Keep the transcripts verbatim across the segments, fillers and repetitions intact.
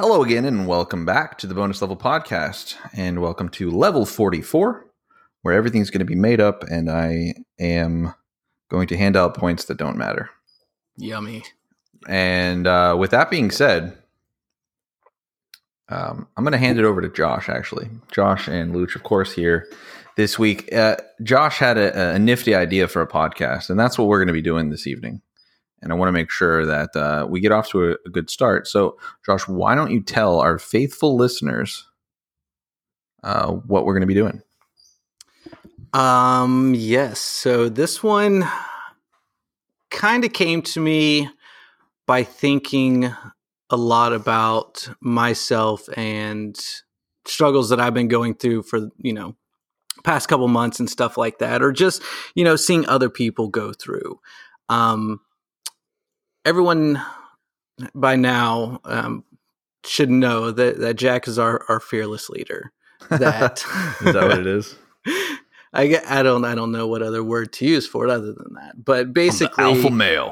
Hello again, and welcome back to the Bonus Level Podcast, and welcome to Level forty-four, where everything's going to be made up, and I am going to hand out points that don't matter. Yummy. And uh, with that being said, um, I'm going to hand it over to Josh, actually. Josh and Luch, of course, here this week. Uh, Josh had a, a nifty idea for a podcast, and that's what we're going to be doing this evening. And I want to make sure that uh, we get off to a, a good start. So, Josh, why don't you tell our faithful listeners uh, what we're going to be doing? Um, yes. So this one kind of came to me by thinking a lot about myself and struggles that I've been going through for, you know, past couple months and stuff like that, or just, you know, seeing other people go through. Um, everyone by now um, should know that, that Jack is our, our fearless leader. That is that what it is? I get, I don't I don't know what other word to use for it other than that. But basically, alpha male.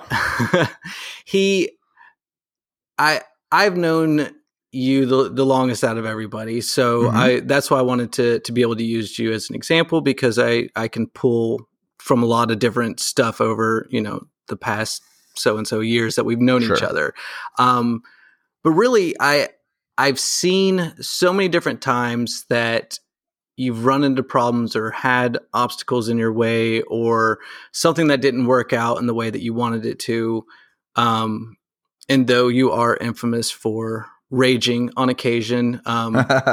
he, I I've known you the, the longest out of everybody, so mm-hmm. I that's why I wanted to to be able to use you as an example, because I I can pull from a lot of different stuff over, you know, the past so and so years that we've known sure. each other. Um, but really, I I've seen so many different times that you've run into problems or had obstacles in your way, or something that didn't work out in the way that you wanted it to. Um, and though you are infamous for raging on occasion, um,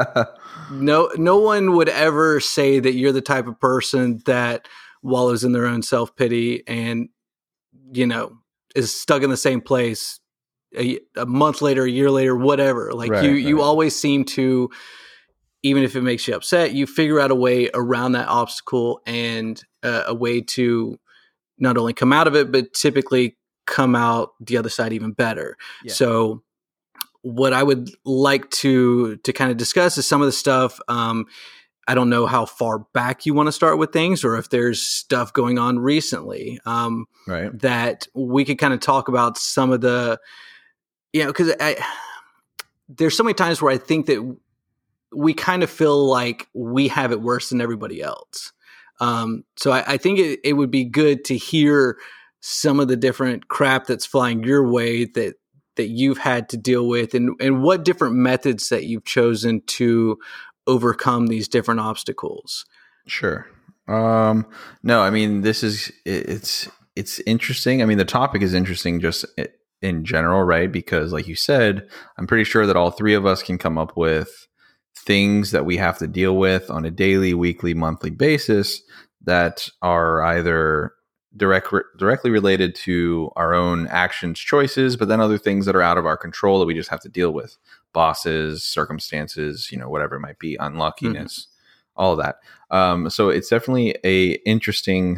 no, no one would ever say that you're the type of person that wallows in their own self-pity and, you know, is stuck in the same place a, a month later, a year later, whatever. Like right, you, right. you always seem to, even if it makes you upset, you figure out a way around that obstacle and uh, a way to not only come out of it, but typically come out the other side even better. Yeah. So what I would like to, to kind of discuss is some of the stuff. Um, I don't know how far back you want to start with things, or if there's stuff going on recently um, right. that we could kind of talk about some of the, you know, because I there's so many times where I think that we kind of feel like we have it worse than everybody else. Um, so I, I think it, it would be good to hear some of the different crap that's flying your way that that you've had to deal with, and and what different methods that you've chosen to overcome these different obstacles. Sure. Um, no, I mean, this is, it's, it's interesting. I mean, the topic is interesting just in general, right? Because like you said, I'm pretty sure that all three of us can come up with things that we have to deal with on a daily, weekly, monthly basis that are either direct, directly related to our own actions, choices, but then other things that are out of our control that we just have to deal with. Bosses, circumstances, you know, whatever it might be, unluckiness, mm-hmm. all of that. Um, so it's definitely a interesting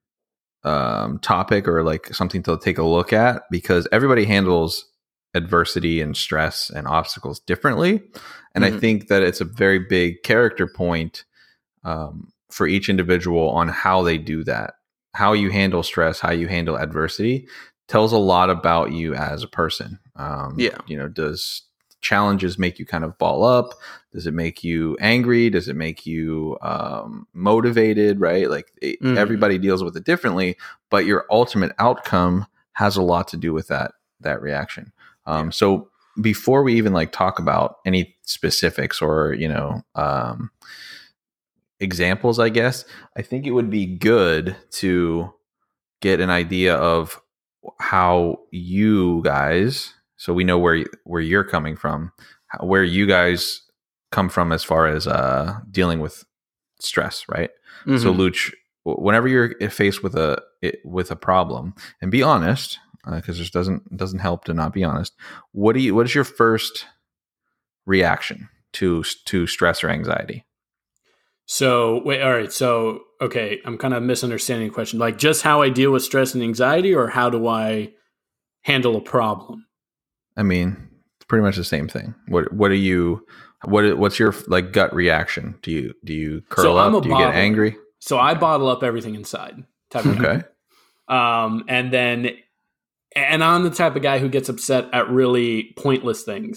um, topic, or like something to take a look at, because everybody handles adversity and stress and obstacles differently. And mm-hmm. I think that it's a very big character point um, for each individual on how they do that. How you handle stress, how you handle adversity tells a lot about you as a person. Um, yeah. You know, does challenges make you kind of ball up? Does it make you angry? Does it make you um, motivated? Right? Like it, mm-hmm. everybody deals with it differently, but your ultimate outcome has a lot to do with that, that reaction. Um, yeah. So before we even like talk about any specifics or, you know, um, examples, I guess, I think it would be good to get an idea of how you guys, so we know where where you're coming from, where you guys come from as far as uh, dealing with stress, right? Mm-hmm. So, Luch, whenever you're faced with a with a problem, and be honest, because uh, it doesn't it doesn't help to not be honest. What do you? What is your first reaction to to stress or anxiety? So, wait, all right. So, okay, I'm kind of misunderstanding the question. Like, just how I deal with stress and anxiety, or how do I handle a problem? I mean, it's pretty much the same thing. What What are you? What What's your like gut reaction? Do you do you curl so up? I'm a do you bottler. get angry? So I bottle up everything inside. Type of okay. Um, and then, and I'm the type of guy who gets upset at really pointless things.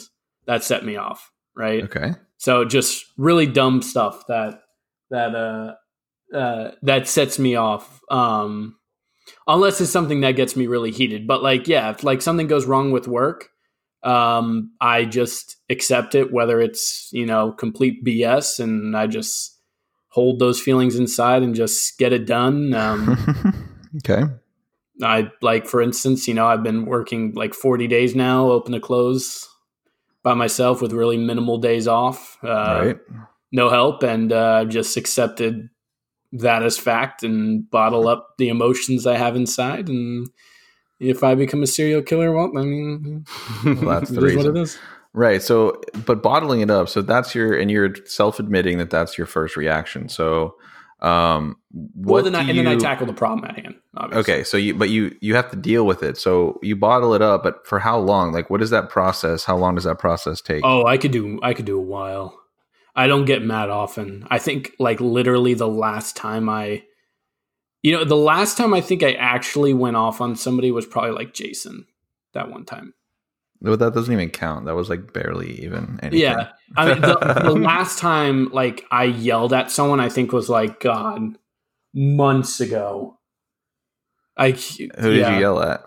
that set me off. Right. Okay. So just really dumb stuff that that uh, uh, that sets me off. Um, unless it's something that gets me really heated. But like, yeah, if like something goes wrong with work, um, I just accept it, whether it's, you know, complete B S, and I just hold those feelings inside and just get it done. Um, okay. I like, for instance, you know, I've been working like forty days now, open to close by myself with really minimal days off, uh, right. no help. And uh, I've just accepted that as fact and bottle up the emotions I have inside. And if I become a serial killer, well, I mean, well, that's the reason. What it is. Right. So, but bottling it up. So that's your, and you're self-admitting that that's your first reaction. So, um, what well, then I, you, and then I tackle the problem at hand. Obviously. Okay. So you, but you, you have to deal with it. So you bottle it up, but for how long? Like, what is that process? How long does that process take? Oh, I could do, I could do a while. I don't get mad often. I think like literally the last time I, you know, the last time I think I actually went off on somebody was probably like Jason that one time. No, that doesn't even count. That was like barely even anything. Yeah. I mean, the, the last time like I yelled at someone, I think was like, God, months ago. I, Who did yeah. you yell at?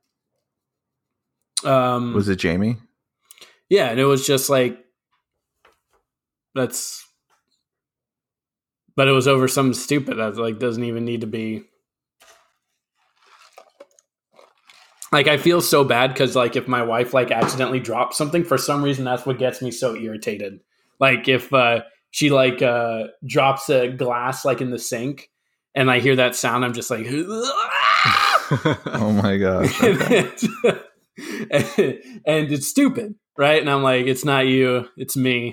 Um, was it Jamie? Yeah. And it was just like, that's, but it was over something stupid that like doesn't even need to be. Like, I feel so bad because like if my wife like accidentally drops something, for some reason that's what gets me so irritated. Like if uh, she like uh, drops a glass like in the sink and I hear that sound, I'm just like, oh my gosh. Okay. and, and it's stupid, right? And I'm like, it's not you, it's me.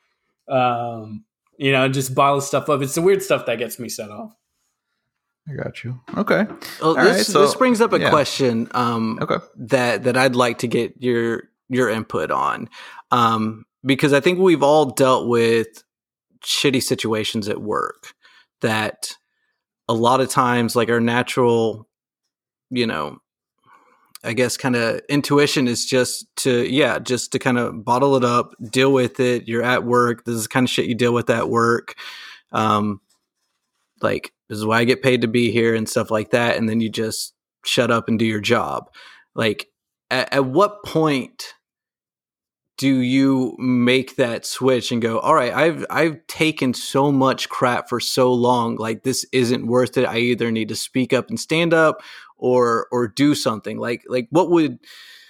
Um, you know, just bottle stuff up. It's the weird stuff that gets me set off. I got you. Okay. Well, this, right, so, this brings up a yeah. question um, okay. that that I'd like to get your your input on, um, because I think we've all dealt with shitty situations at work that a lot of times, like our natural, you know, I guess kind of intuition is just to, yeah, just to kind of bottle it up, deal with it. You're at work. This is the kind of shit you deal with at work. Um, like, this is why I get paid to be here and stuff like that. And then you just shut up and do your job. Like, at, at what point do you make that switch and go, all right, I've, I've taken so much crap for so long. Like, this isn't worth it. I either need to speak up and stand up or, or do something. Like, like what would,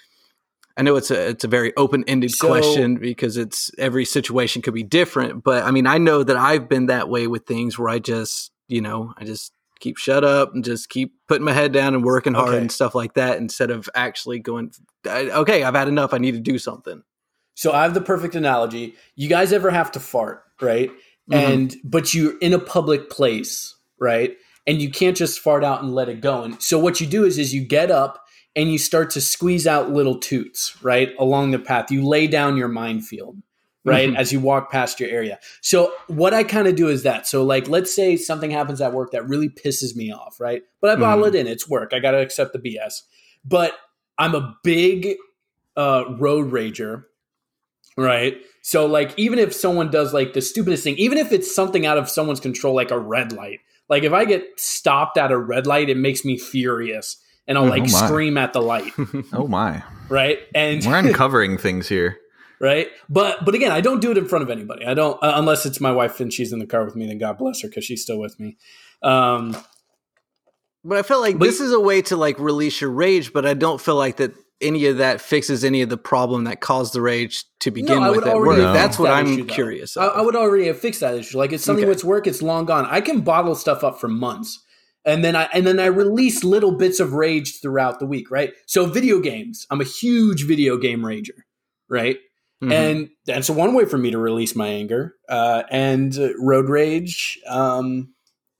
I know it's a, it's a very open-ended so, question because it's every situation could be different, but I mean, I know that I've been that way with things where I just, you know, I just keep shut up and just keep putting my head down and working hard okay. and stuff like that instead of actually going, okay, I've had enough. I need to do something. So I have the perfect analogy. You guys ever have to fart, right? Mm-hmm. And, but you're in a public place, right? And you can't just fart out and let it go. And so what you do is, is you get up and you start to squeeze out little toots, right? Along the path. You lay down your minefield, right? Mm-hmm. As you walk past your area. So what I kind of do is that. So like, let's say something happens at work that really pisses me off, right? But I bottle mm-hmm. it in. It's work. I got to accept the B S. But I'm a big uh, road rager, right? So like, even if someone does like the stupidest thing, even if it's something out of someone's control, like a red light, like if I get stopped at a red light, it makes me furious. And I'll like oh scream at the light. Oh my. Right. And we're uncovering things here. Right. But, but again, I don't do it in front of anybody. I don't, uh, unless it's my wife and she's in the car with me, then God bless her, 'cause she's still with me. Um, but I feel like but, this is a way to like release your rage, but I don't feel like that any of that fixes any of the problem that caused the rage to begin no, with at work. No. That's what that I'm issue, curious I, I would already have fixed that issue. Like it's something okay. that's work, it's long gone. I can bottle stuff up for months. And then I and then I release little bits of rage throughout the week, right? So video games, I'm a huge video game rager, right? Mm-hmm. And that's one way for me to release my anger. Uh, and uh, road rage, um,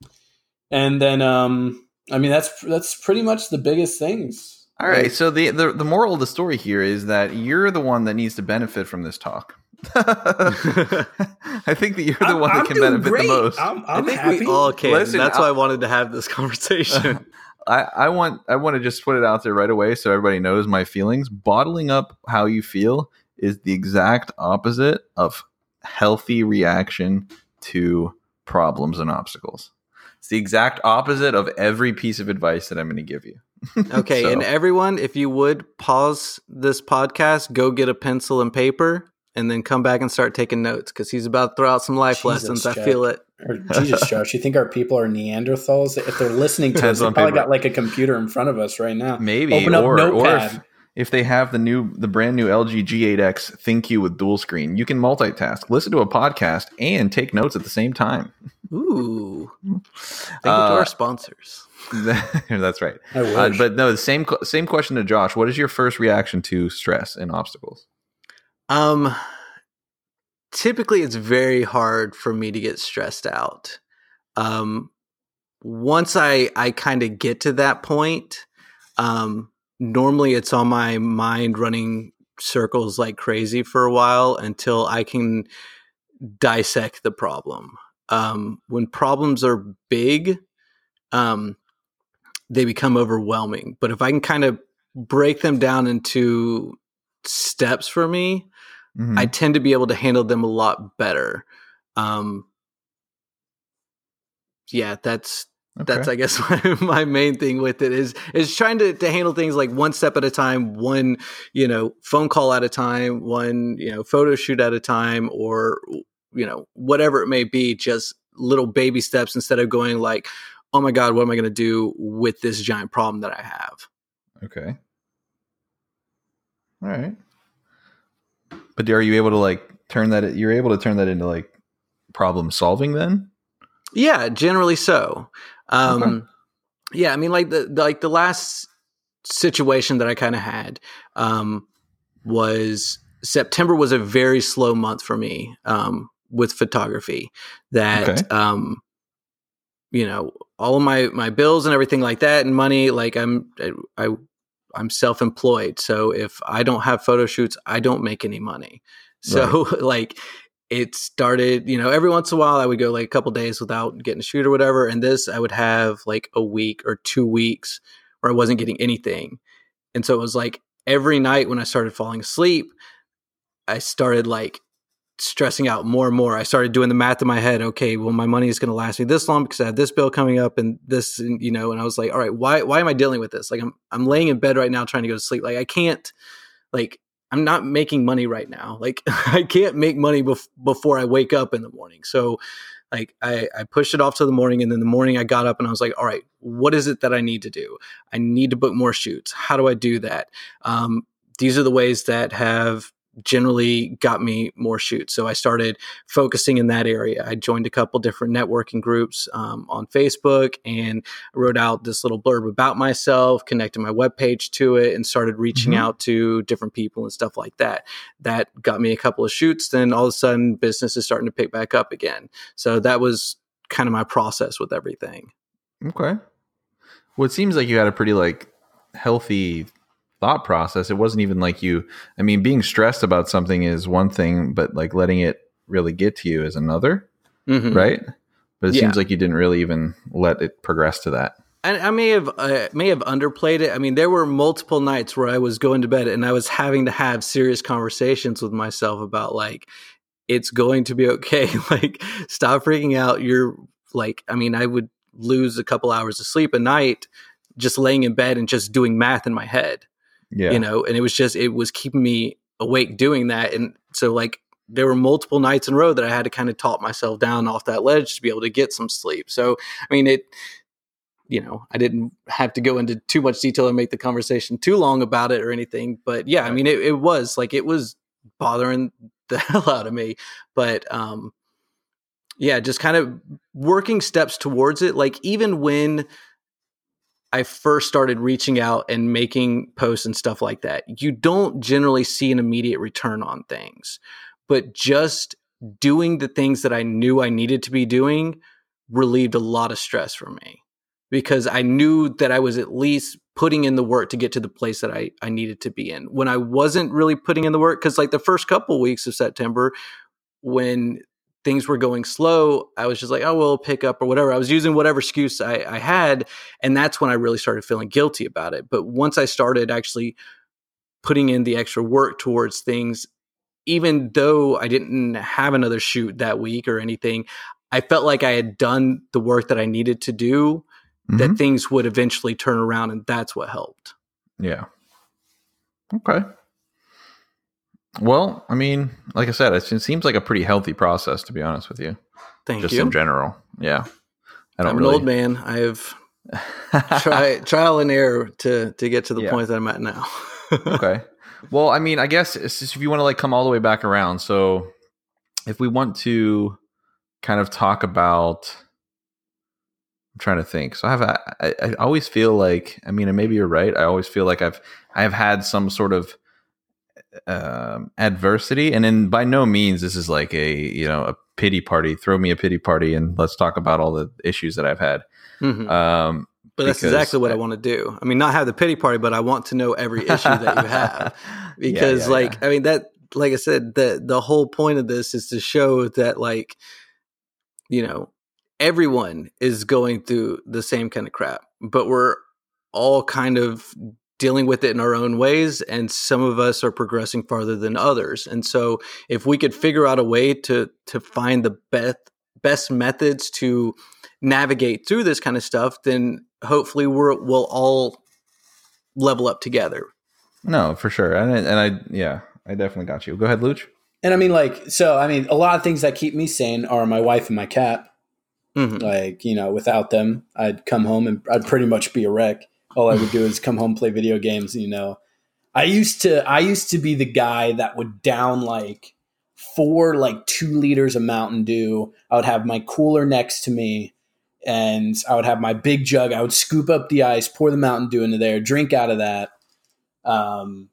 and then um, I mean that's that's pretty much the biggest things. All right. So the, the the moral of the story here is that you're the one that needs to benefit from this talk. I think that you're the I'm, one that I'm can benefit great. the most. I'm, I'm I think happy. we all can. Listen, That's I'll, why I wanted to have this conversation. I, I want I want to just put it out there right away so everybody knows my feelings. Bottling up how you feel is the exact opposite of healthy reaction to problems and obstacles. It's the exact opposite of every piece of advice that I'm going to give you. Okay, So- and everyone, if you would pause this podcast, go get a pencil and paper, and then come back and start taking notes, because he's about to throw out some life Jesus, lessons. I Jack. feel it. Or Jesus, Josh, you think our people are Neanderthals? If they're listening to us, Pencil they and probably paper. got like a computer in front of us right now. Maybe, Open up or, or Notepad. if, if they have the new, the brand new L G G eight X ThinQ with dual screen, you can multitask, listen to a podcast, and take notes at the same time. Ooh. Thank you to Uh, our sponsors. That's right. I wish. Uh, but no, the same same question to Josh. What is your first reaction to stress and obstacles? Um, typically, it's very hard for me to get stressed out. Um, once I I kind of get to that point, um, normally it's on my mind running circles like crazy for a while until I can dissect the problem. Um, when problems are big, um, they become overwhelming. But if I can kind of break them down into steps for me, Mhm. I tend to be able to handle them a lot better. Um, yeah, that's Okay. that's I guess my, my main thing with it is is trying to, to handle things like one step at a time, one you know phone call at a time, one you know photo shoot at a time, or you know whatever it may be. Just little baby steps instead of going like, oh my God, what am I going to do with this giant problem that I have? Okay. All right. But are you able to like turn that? You're able to turn that into like problem solving then? Yeah, generally so. Um, Okay. Yeah, I mean, like the, the like the last situation that I kind of had um, was September was a very slow month for me um, with photography. That Okay. um, you know, all of my my bills and everything like that, and money. Like I'm I I'm self employed, so if I don't have photo shoots, I don't make any money. So like. It started, you know, every once in a while I would go like a couple days without getting a shoot or whatever. And this, I would have like a week or two weeks where I wasn't getting anything. And so it was like every night when I started falling asleep, I started like stressing out more and more. I started doing the math in my head. Okay, well, my money is going to last me this long because I have this bill coming up and this, and, you know, and I was like, all right, why, why am I dealing with this? Like I'm, I'm laying in bed right now trying to go to sleep. Like I can't, like, I'm not making money right now. Like I can't make money bef- before I wake up in the morning. So like I, I pushed it off to the morning, and then the morning I got up and I was like, all right, what is it that I need to do? I need to book more shoots. How do I do that? Um, these are the ways that have generally got me more shoots. So I started focusing in that area. I joined a couple different networking groups um, on Facebook, and I wrote out this little blurb about myself, connected my webpage to it, and started reaching Mhm. out to different people and stuff like that. That got me a couple of shoots. Then all of a sudden business is starting to pick back up again. So that was kind of my process with everything. Okay. Well, it seems like you had a pretty like healthy thought process. It wasn't even like you, I mean, being stressed about something is one thing, but like letting it really get to you is another, Mhm. right? But it Yeah. seems like you didn't really even let it progress to that. And I may have uh, may have underplayed it. I mean, there were multiple nights where I was going to bed and I was having to have serious conversations with myself about like, it's going to be okay. Like, stop freaking out. You're like, I mean, I would lose a couple hours of sleep a night just laying in bed and just doing math in my head, Yeah. you know, and it was just, it was keeping me awake doing that. And so like, there were multiple nights in a row that I had to kind of talk myself down off that ledge to be able to get some sleep. So, I mean, it, you know, I didn't have to go into too much detail and make the conversation too long about it or anything. But yeah, I mean, it, it was like, it was bothering the hell out of me. But um, yeah, just kind of working steps towards it. Like even when I first started reaching out and making posts and stuff like that, you don't generally see an immediate return on things. But just doing the things that I knew I needed to be doing relieved a lot of stress for me, because I knew that I was at least putting in the work to get to the place that I, I needed to be in. When I wasn't really putting in the work, because like the first couple of weeks of September, when things were going slow, I was just like, oh, well, pick up or whatever. I was using whatever excuse I, I had. And that's when I really started feeling guilty about it. But once I started actually putting in the extra work towards things even though I didn't have another shoot that week or anything, I felt like I had done the work that I needed to do, mm-hmm. that things would eventually turn around, and that's what helped. Yeah. Okay. Well, I mean, like I said, it seems like a pretty healthy process, to be honest with you. Thank Just you. in general. Yeah. I don't I'm really... an old man. I have try, trial and error to, to get to the yeah. point that I'm at now. Okay. Well, I mean, I guess it's just if you want to like come all the way back around. So if we want to kind of talk about, I'm trying to think. So I have, a, I, I always feel like, I mean, and maybe you're right. I always feel like I've, I've had some sort of um, adversity, and then by no means this is like a, you know, a pity party. Throw me a pity party and let's talk about all the issues that I've had. Mm-hmm. Um, but that's exactly what I, I want to do. I mean, not have the pity party, but I want to know every issue that you have, because yeah, yeah, like, yeah. I mean, that, like I said, the, the whole point of this is to show that, like, you know, everyone is going through the same kind of crap, but we're all kind of dealing with it in our own ways. And some of us are progressing farther than others. And so if we could figure out a way to, to find the best, best methods to navigate through this kind of stuff, then hopefully we're, we'll all level up together. No, for sure. And, and I, yeah, I definitely got you. Go ahead, Luch. And I mean, like, so, I mean, a lot of things that keep me sane are my wife and my cat. Mm-hmm. Like, you know, without them, I'd come home and I'd pretty much be a wreck. All I would do is come home, play video games. You know, I used to, I used to be the guy that would down like four, like two liters of Mountain Dew. I would have my cooler next to me, and I would have my big jug. I would scoop up the ice, pour the Mountain Dew into there, drink out of that. Um,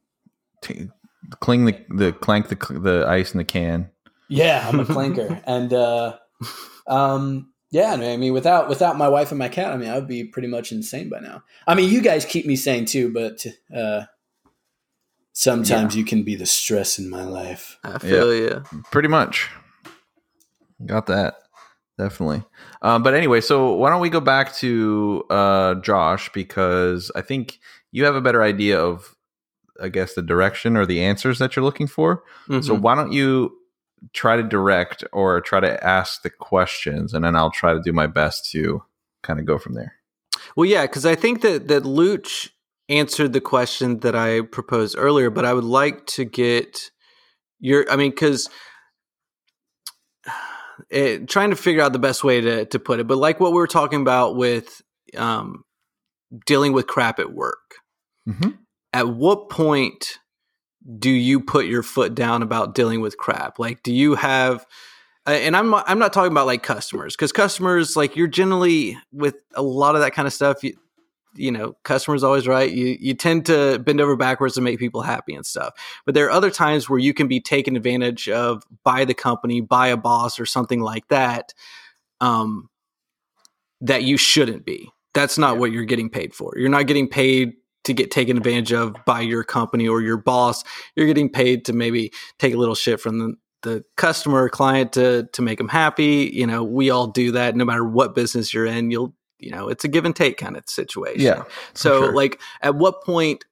Cling the, the clank the the ice in the can. Yeah, I'm a clanker, and uh, um, yeah, I mean, without without my wife and my cat, I mean, I would be pretty much insane by now. I mean, you guys keep me sane too, but uh, sometimes yeah. you can be the stress in my life. I feel yeah, you. Pretty much. Got that. Definitely. Um, but anyway, so why don't we go back to uh, Josh, because I think you have a better idea of, I guess, the direction or the answers that you're looking for. Mm-hmm. So why don't you try to direct or try to ask the questions, and then I'll try to do my best to kind of go from there. Well, yeah, because I think that, that Luch answered the question that I proposed earlier, but I would like to get your, I mean, because trying to figure out the best way to, to put it, but like what we were talking about with um, dealing with crap at work. Mm-hmm. At what point do you put your foot down about dealing with crap? Like, do you have, and I'm I'm not talking about like customers, because customers, like, you're generally with a lot of that kind of stuff, you, you know, customers always right. You you tend to bend over backwards to make people happy and stuff. But there are other times where you can be taken advantage of by the company, by a boss or something like that, um, that you shouldn't be. That's not yeah. what you're getting paid for. You're not getting paid to get taken advantage of by your company or your boss. You're getting paid to maybe take a little shit from the, the customer or client to to make them happy. You know, we all do that no matter what business you're in. You'll, you know, it's a give and take kind of situation. Yeah. So sure. like, at what point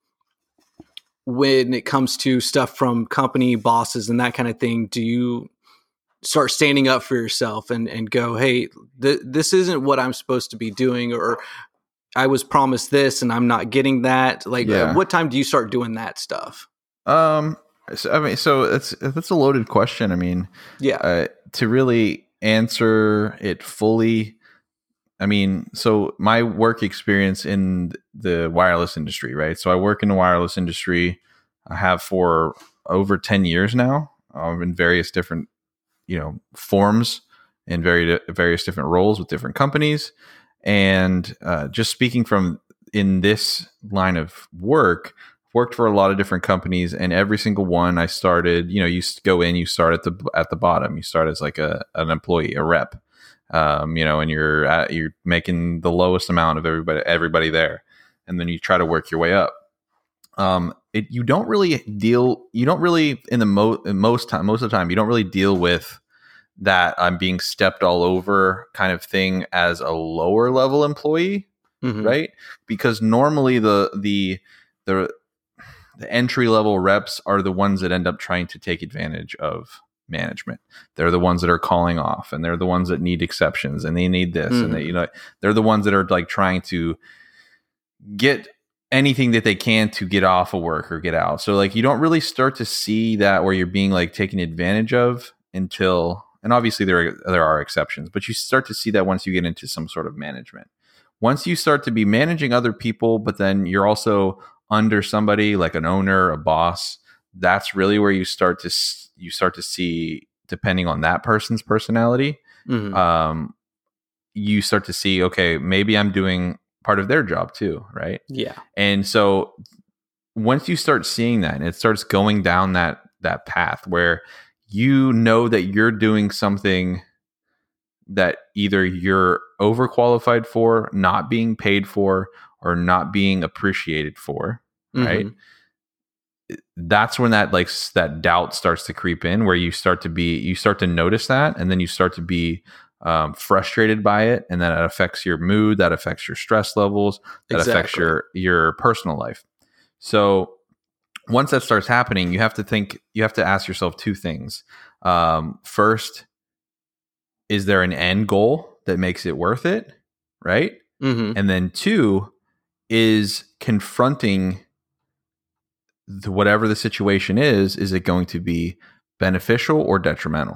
when it comes to stuff from company bosses and that kind of thing, do you start standing up for yourself and, and go, hey, th- this isn't what I'm supposed to be doing, or I was promised this and I'm not getting that. Like, yeah. uh, what time do you start doing that stuff? Um, so, I mean, so it's, that's a loaded question. I mean, yeah, uh, to really answer it fully. I mean, so my work experience in the wireless industry, right? So I work in the wireless industry. I have for over ten years now, um, in various different, you know, forms in very, various different roles with different companies. And uh, just speaking from in this line of work, worked for a lot of different companies, and every single one I started, you know, you go in, you start at the at the bottom, you start as like a an employee, a rep, um, you know, and you're at, you're making the lowest amount of everybody everybody there, and then you try to work your way up. Um, it you don't really deal, you don't really in the mo- most time most of the time you don't really deal with that I'm being stepped all over kind of thing as a lower level employee, mm-hmm. right? Because normally the the the the entry level reps are the ones that end up trying to take advantage of management. They're the ones that are calling off, and they're the ones that need exceptions, and they need this, mm-hmm. and they, you know, they're the ones that are like trying to get anything that they can to get off of work or get out. So like you don't really start to see that where you're being like taken advantage of until, and obviously there are, there are exceptions, but you start to see that once you get into some sort of management. Once you start to be managing other people, but then you're also under somebody like an owner, a boss, that's really where you start to you start to see, depending on that person's personality, mm-hmm. um, you start to see, okay, maybe I'm doing part of their job too, right? Yeah. And so once you start seeing that, and it starts going down that that path where you know that you're doing something that either you're overqualified for, not being paid for, or not being appreciated for, right? Mm-hmm. That's when that like that doubt starts to creep in, where you start to be you start to notice that, and then you start to be um, frustrated by it, and then it affects your mood, that affects your stress levels, that exactly. affects your your personal life. So once that starts happening, you have to think, you have to ask yourself two things. Um, first, is there an end goal that makes it worth it, right? Mm-hmm. And then two, is confronting the, whatever the situation is, is it going to be beneficial or detrimental?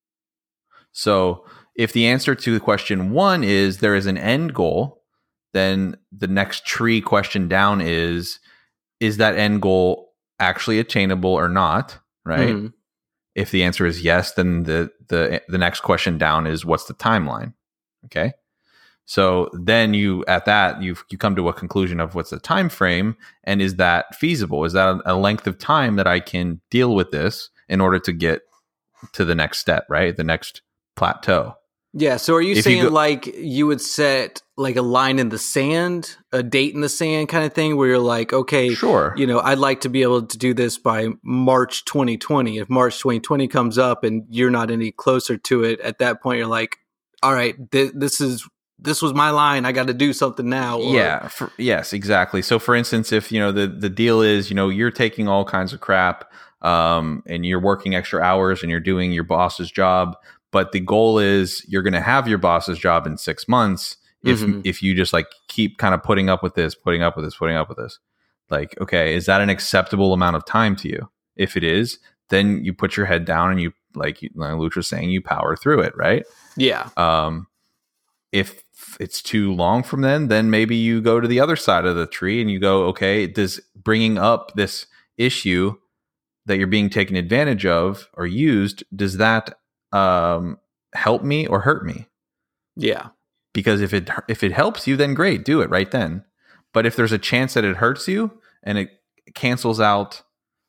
So if the answer to the question one is there is an end goal, then the next tree question down is, is that end goal actually attainable or not, right? Mm-hmm. If the answer is yes, then the, the the next question down is, what's the timeline? Okay. So then you, at that, you you come to a conclusion of what's the time frame, and is that feasible? Is that a length of time that I can deal with this in order to get to the next step, right? The next plateau. Yeah. So are you if saying you go- like you would set like a line in the sand, a date in the sand kind of thing, where you're like, okay, sure, you know, I'd like to be able to do this by March twenty twenty. If March twenty twenty comes up and you're not any closer to it, at that point, you're like, all right, th- this is, this was my line. I got to do something now. Or- yeah. For, yes, exactly. So for instance, if, you know, the, the deal is, you know, you're taking all kinds of crap, um, and you're working extra hours and you're doing your boss's job, but the goal is you're going to have your boss's job in six months. If, mm-hmm. if you just like keep kind of putting up with this, putting up with this, putting up with this, like, okay, is that an acceptable amount of time to you? If it is, then you put your head down and you, like, like Luch was saying, you power through it. Right. Yeah. Um, if it's too long from then, then maybe you go to the other side of the tree and you go, okay, does bringing up this issue that you're being taken advantage of or used, does that um, help me or hurt me? Yeah. Because if it if it helps you, then great, do it right then. But if there's a chance that it hurts you and it cancels out,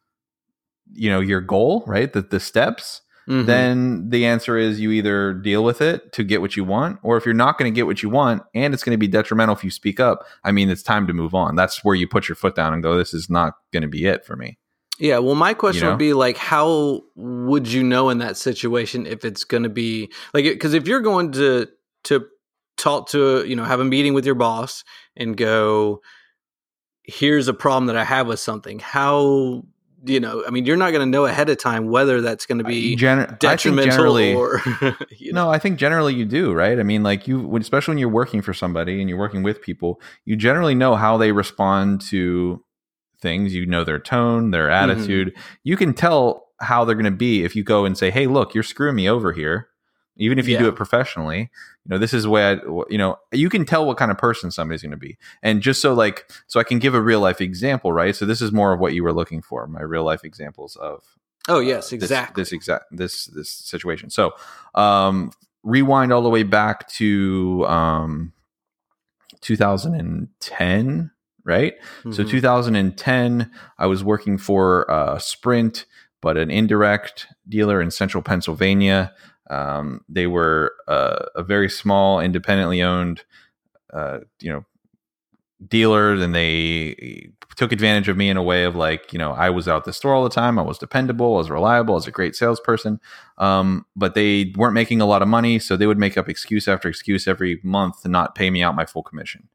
you know, your goal, right, the, the steps, mm-hmm. then the answer is you either deal with it to get what you want, or if you're not going to get what you want and it's going to be detrimental if you speak up, I mean, it's time to move on. That's where you put your foot down and go, this is not going to be it for me. Yeah, well, my question you know? would be like, how would you know in that situation if it's going to be like, because if you're going to to talk to, you know, have a meeting with your boss and go, here's a problem that I have with something, how, you know, I mean, you're not going to know ahead of time whether that's going to be Gen- detrimental or, you know. No, I think generally you do, right? I mean, like you, especially when you're working for somebody and you're working with people, you generally know how they respond to things. You know their tone, their attitude. Mm-hmm. You can tell how they're going to be if you go and say, hey, look, you're screwing me over here. Even if you yeah. do it professionally, you know, this is the way I, you know, you can tell what kind of person somebody's going to be. And just so like, so I can give a real life example, right? So this is more of what you were looking for, my real life examples of. Oh yes, exactly. Uh, this, this exact, this, this situation. So um, rewind all the way back to um, two thousand ten, right? Mm-hmm. So two thousand ten, I was working for uh, Sprint, but an indirect dealer in central Pennsylvania. Um, they were uh, a very small, independently owned, uh, you know, dealer, and they took advantage of me in a way of like, you know, I was out the store all the time. I was dependable. I was reliable. I was a great salesperson. Um, but they weren't making a lot of money, so they would make up excuse after excuse every month to not pay me out my full commission.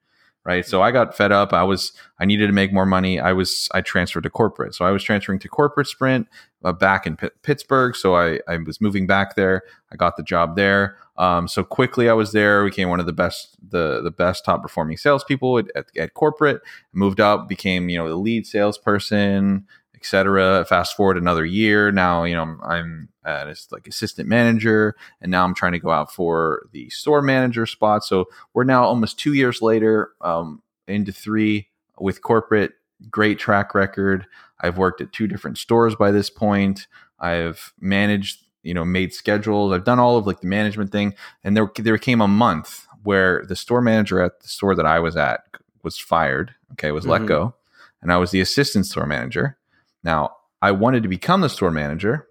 right? So I got fed up. I was I needed to make more money. I was I transferred to corporate. So I was transferring to corporate Sprint uh, back in P- Pittsburgh. So I I was moving back there. I got the job there. Um, so quickly I was there, became one of the best, the the best top performing salespeople at, at, at corporate. Moved up, became you know the lead salesperson, et cetera. Fast forward another year, now you know I'm, I'm at a, like assistant manager, and now I'm trying to go out for the store manager spot. So we're now almost two years later, um, into three with corporate. Great track record. I've worked at two different stores by this point. I've managed. You know, made schedules. I've done all of like the management thing. And there, there came a month where the store manager at the store that I was at was fired. Okay. Was mm-hmm. let go. And I was the assistant store manager. Now I wanted to become the store manager,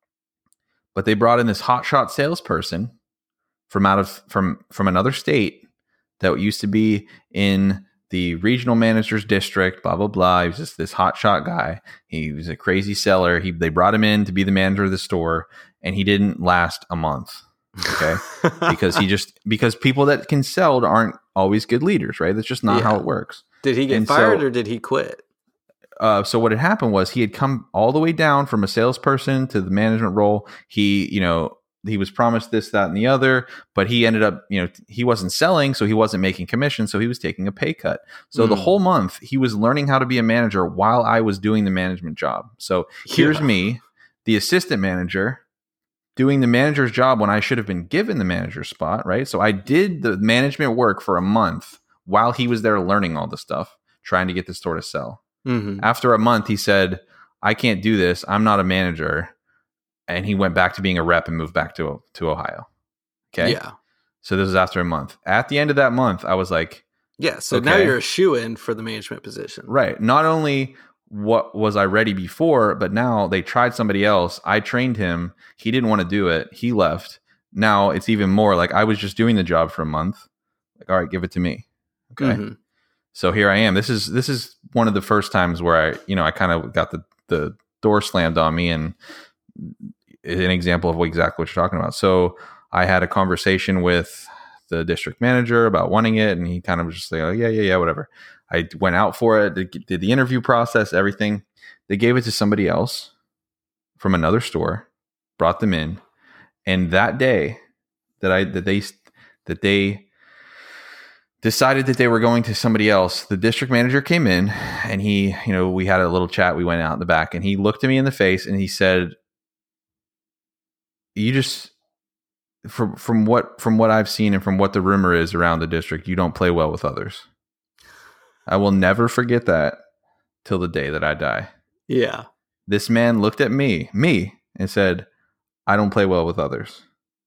but they brought in this hotshot salesperson from out of, from, from another state that used to be in the regional manager's district, blah, blah, blah. He was just this hotshot guy. He was a crazy seller. He, they brought him in to be the manager of the store. And he didn't last a month, okay? because he just because people that can sell aren't always good leaders, right? That's just not yeah. how it works. Did he get and fired so, or did he quit? Uh, so what had happened was he had come all the way down from a salesperson to the management role. He, you know, he was promised this, that, and the other, but he ended up, you know, he wasn't selling, so he wasn't making commission, so he was taking a pay cut. So mm. the whole month he was learning how to be a manager while I was doing the management job. So here's yeah. me, the assistant manager, doing the manager's job when I should have been given the manager's spot, right? So I did the management work for a month while he was there learning all the stuff, trying to get the store to sell. Mm-hmm. After a month, he said, I can't do this. I'm not a manager. And he went back to being a rep and moved back to, to Ohio. Okay. Yeah. So this was after a month. At the end of that month, I was like, yeah, so okay. now you're a shoo-in for the management position. Right. Not only what was I ready before, but now they tried somebody else. I trained him. He didn't want to do it. He left. Now it's even more like I was just doing the job for a month. Like, all right, give it to me. Okay. Mm-hmm. So here I am. This is, this is one of the first times where I, you know, I kind of got the, the door slammed on me, and an example of what exactly what you're talking about. So I had a conversation with the district manager about wanting it. And he kind of was just like, oh yeah, yeah, yeah, whatever. I went out for it, did the interview process, everything. They gave it to somebody else from another store, brought them in. And that day that I, that they, that they decided that they were going to somebody else, the district manager came in and he, you know, we had a little chat. We went out in the back and he looked at me in the face and he said, you just, from, from what, from what I've seen and from what the rumor is around the district, you don't play well with others. I will never forget that till the day that I die. Yeah. This man looked at me, me, and said, I don't play well with others.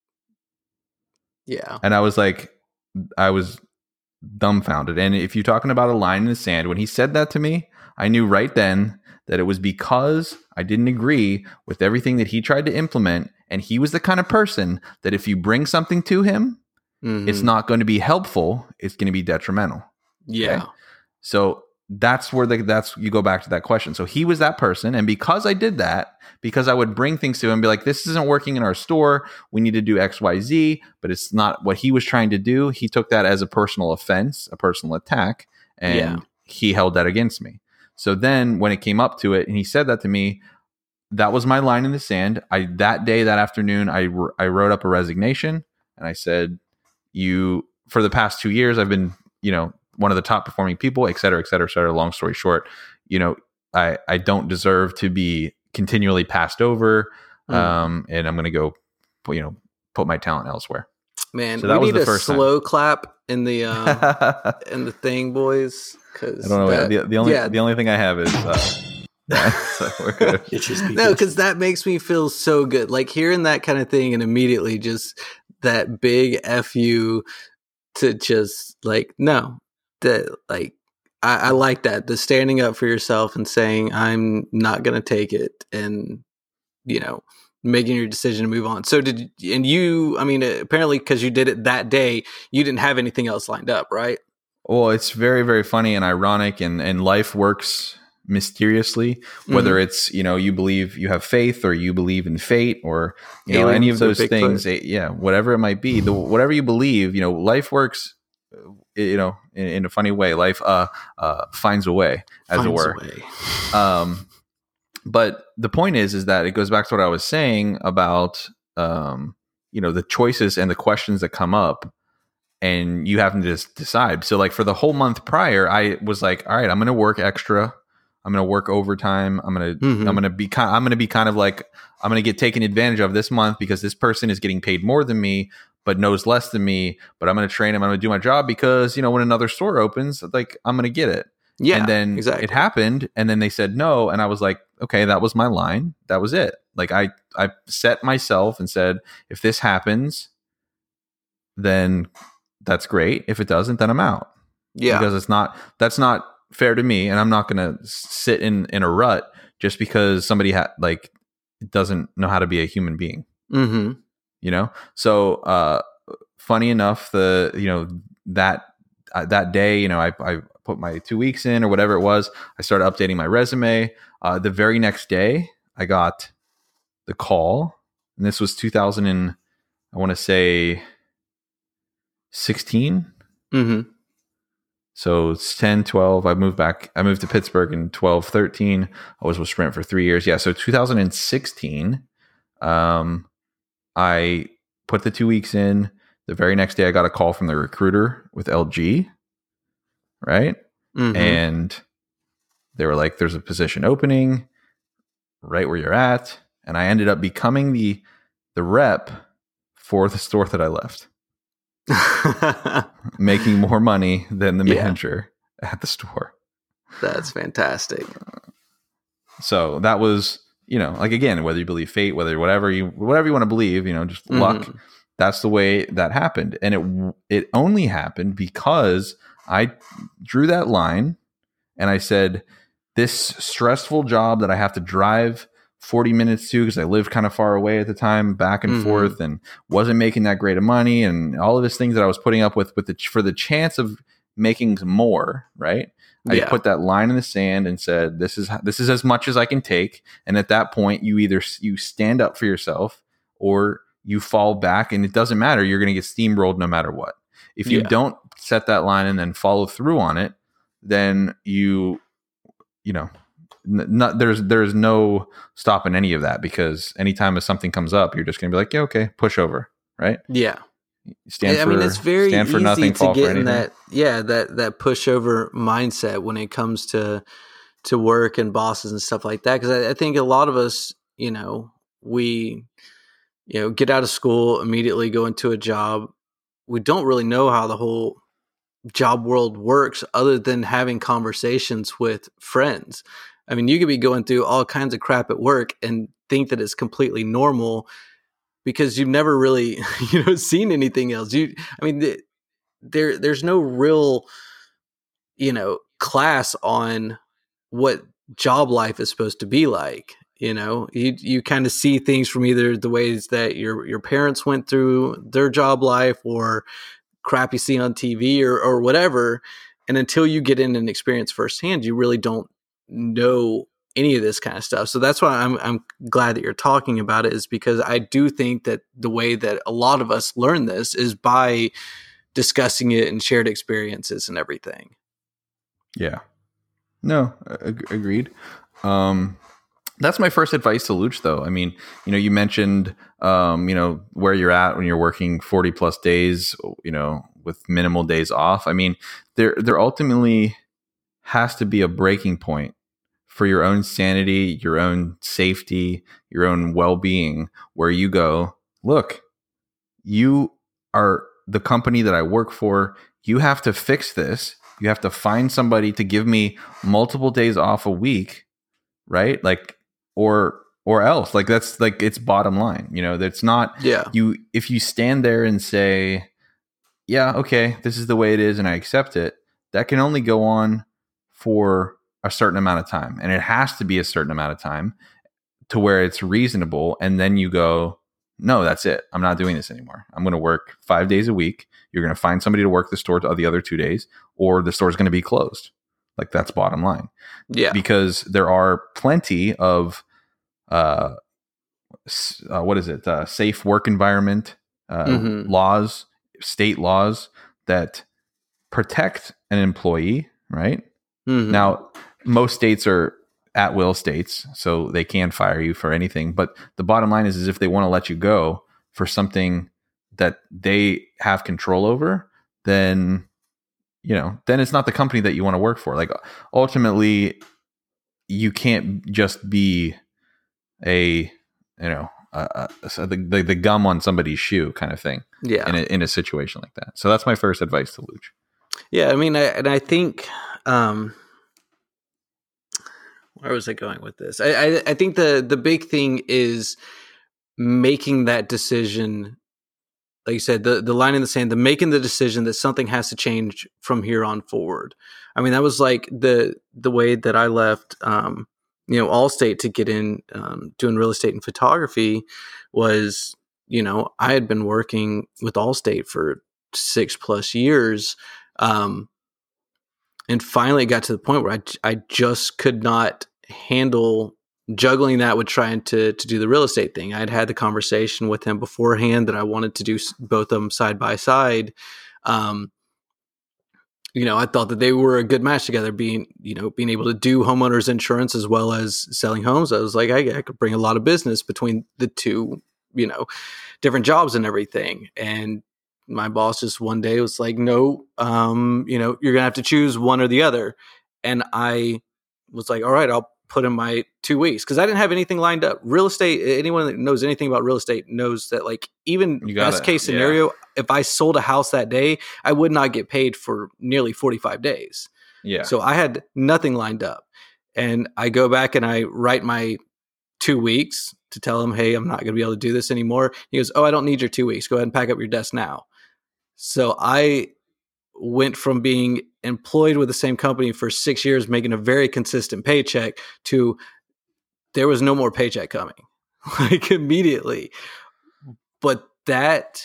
Yeah. And I was like, I was dumbfounded. And if you're talking about a line in the sand, when he said that to me, I knew right then that it was because I didn't agree with everything that he tried to implement. And he was the kind of person that if you bring something to him, mm-hmm. it's not going to be helpful. It's going to be detrimental. Yeah. Okay? So that's where the, that's, you go back to that question. So he was that person. And because I did that, because I would bring things to him and be like, this isn't working in our store. We need to do X, Y, Z, but it's not what he was trying to do. He took that as a personal offense, a personal attack, and yeah. he held that against me. So then when it came up to it and he said that to me, that was my line in the sand. I, that day, that afternoon, I, I wrote up a resignation and I said, you, for the past two years, I've been, you know, one of the top performing people, et cetera, et cetera, et cetera. Long story short, you know, I, I don't deserve to be continually passed over. Mm. Um, and I'm going to go, you know, put my talent elsewhere. Man, so that we was need the a slow time. Clap in the, uh, in the thing, boys. Cause I don't know. That, the, the only, yeah. the only thing I have is, uh, yeah, so we're good. No, because that makes me feel so good. Like hearing that kind of thing and immediately just that big F you to just like, no, that like, I, I like that. The standing up for yourself and saying, I'm not going to take it and, you know, making your decision to move on. So did, and you, I mean, apparently because you did it that day, you didn't have anything else lined up, right? Well, it's very, very funny and ironic, and, and life works mysteriously, whether mm-hmm. it's, you know, you believe you have faith or you believe in fate or, you know, Aliens any of those things, it, yeah, whatever it might be, the, whatever you believe, you know, life works you know, in, in a funny way, life uh, uh, finds a way, as Finds it were. a way. Um, but the point is, is that it goes back to what I was saying about, um, you know, the choices and the questions that come up, and you having to just decide. So like for the whole month prior, I was like, all right, I'm going to work extra. I'm going to work overtime. I'm going to, Mhm. I'm going to be kind I'm going to be kind of like, I'm going to get taken advantage of this month because this person is getting paid more than me, but knows less than me, but I'm going to train him. I'm going to do my job because, you know, when another store opens, like I'm going to get it. Yeah, and then exactly. it happened. And then they said no. And I was like, okay, that was my line. That was it. Like I, I set myself and said, if this happens, then that's great. If it doesn't, then I'm out. Yeah. Because it's not, that's not fair to me. And I'm not going to sit in, in a rut just because somebody ha- like doesn't know how to be a human being, Mm-hmm. you know? So, uh, funny enough, the, you know, that, uh, that day, you know, I, I put my two weeks in or whatever it was. I started updating my resume. Uh, the very next day I got the call, and this was two thousand and I want to say sixteen. Mm-hmm. So it's ten, twelve. I moved back. I moved to Pittsburgh in twelve, thirteen. I was with Sprint for three years. Yeah. So two thousand sixteen, um, I put the two weeks in. The very next day, I got a call from the recruiter with L G. Right. Mm-hmm. And they were like, there's a position opening right where you're at. And I ended up becoming the, the rep for the store that I left, making more money than the Yeah. manager at the store. That's fantastic. So that was, you know, like, again, whether you believe fate, whether whatever you, whatever you want to believe, you know, just Mhm. luck. That's the way that happened. And it, it only happened because I drew that line and I said, this stressful job that I have to drive forty minutes to, because I lived kind of far away at the time, back and Mhm. forth, and wasn't making that great of money, and all of these things that I was putting up with, with the, for the chance of making more, right? I Yeah. put that line in the sand and said, this is, this is as much as I can take. And at that point, you either, you stand up for yourself or you fall back, and it doesn't matter. You're going to get steamrolled no matter what. If you Yeah. don't set that line and then follow through on it, then you, you know, n- not, there's, there's no stopping any of that, because anytime if something comes up, you're just going to be like, yeah, okay, push over. Right. Yeah. Stand I for, mean, it's very stand for easy nothing, to fall for get in anything. that, yeah, that that pushover mindset when it comes to to work and bosses and stuff like that. Because I, I think a lot of us, you know, we, you know, get out of school, immediately go into a job. We don't really know how the whole job world works, other than having conversations with friends. I mean, you could be going through all kinds of crap at work and think that it's completely normal, because you've never really, you know, seen anything else. You, I mean, the, there, there's no real, you know, class on what job life is supposed to be like. You know, you you kind of see things from either the ways that your your parents went through their job life, or crap you see on T V, or or whatever. And until you get in and experience firsthand, you really don't know any of this kind of stuff. So that's why I'm I'm glad that you're talking about it, is because I do think that the way that a lot of us learn this is by discussing it and shared experiences and everything. Yeah. No, ag- agreed. Um, that's my first advice to Luch, though. I mean, you know, you mentioned, um, you know, where you're at when you're working forty plus days, you know, with minimal days off. I mean, there, there ultimately has to be a breaking point for your own sanity, your own safety, your own well-being, where you go, look, you are the company that I work for. You have to fix this. You have to find somebody to give me multiple days off a week, right? Like, or or else, like, that's like, it's bottom line. You know, that's not, Yeah. you, if you stand there and say, yeah, okay, this is the way it is and I accept it, that can only go on for a certain amount of time. And it has to be a certain amount of time to where it's reasonable. And then you go, no, that's it. I'm not doing this anymore. I'm going to work five days a week. You're going to find somebody to work the store to the other two days, or the store is going to be closed. Like, that's bottom line. Yeah. Because there are plenty of, uh, uh what is it? Uh, safe work environment, uh, Mhm. laws, state laws that protect an employee, right? Mhm. Now, most states are at will states, so they can fire you for anything. But the bottom line is, is if they want to let you go for something that they have control over, then, you know, then it's not the company that you want to work for. Like, ultimately, you can't just be a, you know, uh, uh, the, the the gum on somebody's shoe kind of thing. Yeah. In a, in a situation like that. So that's my first advice to Luch. Yeah, I mean, I, and I think, um, where was I going with this? I, I, I think the the big thing is making that decision. Like you said, the, the line in the sand, the making the decision that something has to change from here on forward. I mean, that was like the the way that I left, um, you know, Allstate to get in um, doing real estate and photography was, you know, I had been working with Allstate for six plus years. Um, and finally got to the point where I, I just could not handle juggling that with trying to to do the real estate thing. I'd had the conversation with him beforehand that I wanted to do both of them side by side. Um, you know, I thought that they were a good match together, being, you know, being able to do homeowners insurance as well as selling homes. I was like, I, I could bring a lot of business between the two, you know, different jobs and everything. And my boss just one day was like, no, um, you know, you're going to have to choose one or the other. And I was like, all right, I'll put in my two weeks because I didn't have anything lined up. Real estate, anyone that knows anything about real estate knows that, like, even You gotta- best case scenario, yeah. if I sold a house that day, I would not get paid for nearly forty-five days. Yeah. So I had nothing lined up. And I go back and I write my two weeks to tell him, hey, I'm not going to be able to do this anymore. He goes, oh, I don't need your two weeks. Go ahead and pack up your desk now. So I went from being employed with the same company for six years, making a very consistent paycheck, to there was no more paycheck coming, like, immediately. But that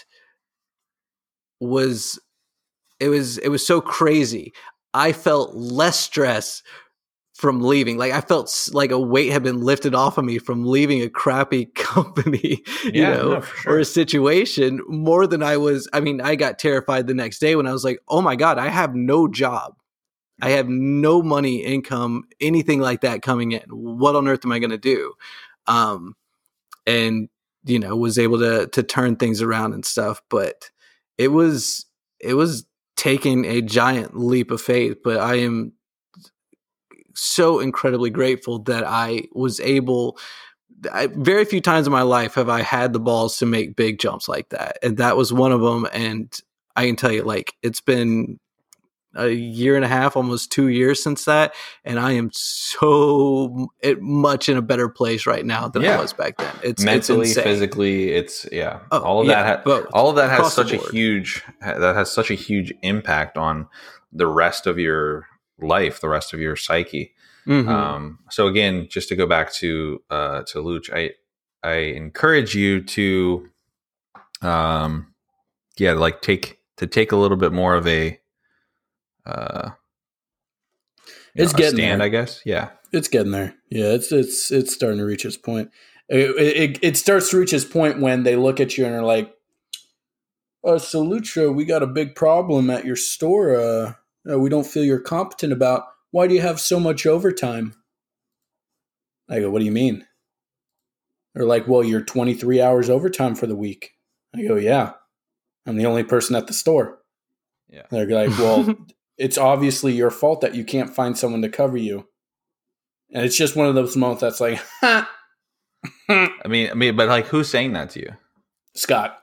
was, it was, it was so crazy. I felt less stress from leaving. Like, I felt s- like a weight had been lifted off of me from leaving a crappy company, you Yeah, know, no, for sure. or a situation, more than I was. I mean, I got terrified the next day when I was like, oh my God, I have no job. I have no money, income, anything like that coming in. What on earth am I going to do? Um, and, you know, was able to, to turn things around and stuff, but it was, it was taking a giant leap of faith, but I am so incredibly grateful that I was able. I, very few times in my life have I had the balls to make big jumps like that, and that was one of them. And I can tell you, like, it's been a year and a half, almost two years since that, and I am so it, much in a better place right now than Yeah. I was back then. It's Mentally, it's insane. physically, it's yeah. Oh, all of yeah, that, ha- both. all of that has Across the such a board. huge that has such a huge impact on the rest of your life, the rest of your psyche. Mhm. Um, so again, just to go back to uh, to Luch, I I encourage you to, um, yeah, like take to take a little bit more of a, uh, you It's know, a getting stand, there. I guess. Yeah, It's getting there. Yeah, it's it's it's starting to reach its point. It, it, it starts to reach its point when they look at you and are like, "Oh, so Lucha, we got a big problem at your store. Uh, uh, we don't feel you're competent about. Why do you have so much overtime?" I go, "What do you mean?" They're like, "Well, you're twenty-three hours overtime for the week." I go, "Yeah, I'm the only person at the store." yeah. They're like, "Well, it's obviously your fault that you can't find someone to cover you." And it's just one of those moments that's like, ha, I mean, I mean, but like, who's saying that to you? Scott.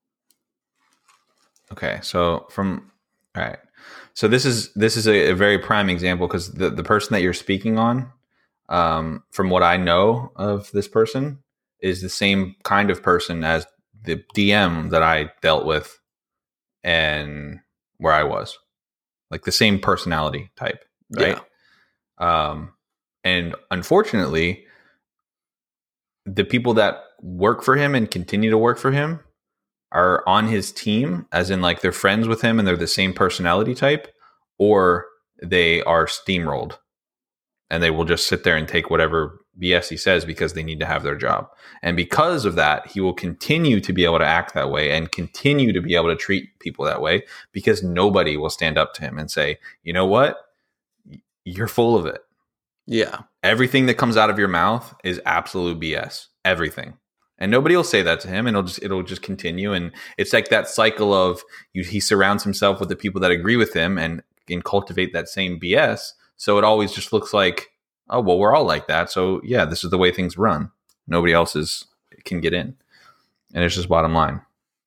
Okay, so from all right, so this is this is a, a very prime example because the the person that you're speaking on, um, from what I know of this person, is the same kind of person as the D M that I dealt with, and where I was, like the same personality type, right? Um, and unfortunately, the people that work for him and continue to work for him are on his team, as in like they're friends with him and they're the same personality type, or they are steamrolled and they will just sit there and take whatever B S he says because they need to have their job. And because of that, he will continue to be able to act that way and continue to be able to treat people that way because nobody will stand up to him and say, you know what? You're full of it. Yeah. Everything that comes out of your mouth is absolute B S. Everything. And nobody will say that to him, and it'll just it'll just continue. And it's like that cycle of you, he surrounds himself with the people that agree with him and, and cultivate that same B S. So it always just looks like, oh, well, we're all like that. So yeah, this is the way things run. Nobody else is can get in. And it's just bottom line.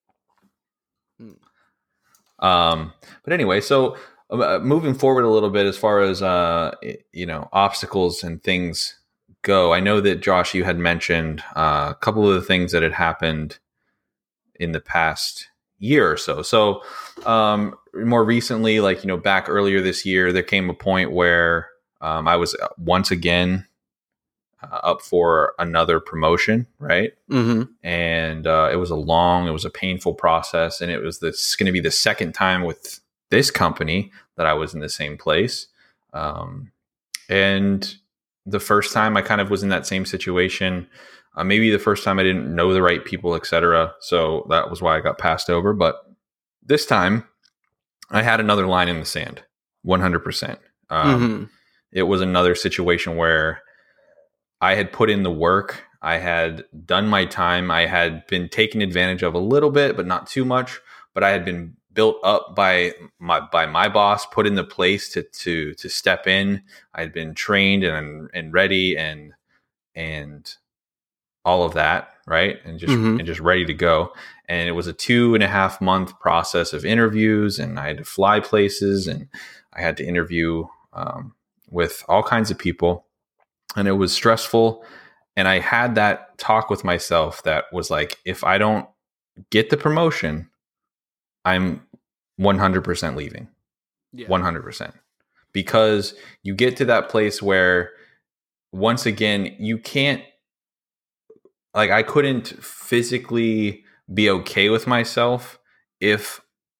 Mm. Um, but anyway, so uh, moving forward a little bit as far as, uh, you know, obstacles and things go. I know that Josh, you had mentioned uh, a couple of the things that had happened in the past year or so. So um, more recently, like, you know, back earlier this year, there came a point where um, I was once again uh, up for another promotion. Right. Mm-hmm. And uh, it was a long, it was a painful process. And it was this going to be the second time with this company that I was in the same place. Um, and the first time I kind of was in that same situation. Uh, maybe the first time I didn't know the right people, et cetera. So that was why I got passed over. But this time I had another line in the sand, one hundred percent. Um, mm-hmm. It was another situation where I had put in the work. I had done my time. I had been taken advantage of a little bit, but not too much. But I had been built up by my by my boss, put in the place to to to step in. I had been trained and and ready and and all of that, right? And just mm-hmm. and just ready to go. And it was a two and a half month process of interviews, and I had to fly places, and I had to interview um, with all kinds of people, and it was stressful. And I had that talk with myself that was like, if I don't get the promotion, I'm one hundred percent leaving. Yeah. one hundred percent. Because you get to that place where, once again, you can't, like, I couldn't physically be okay with myself if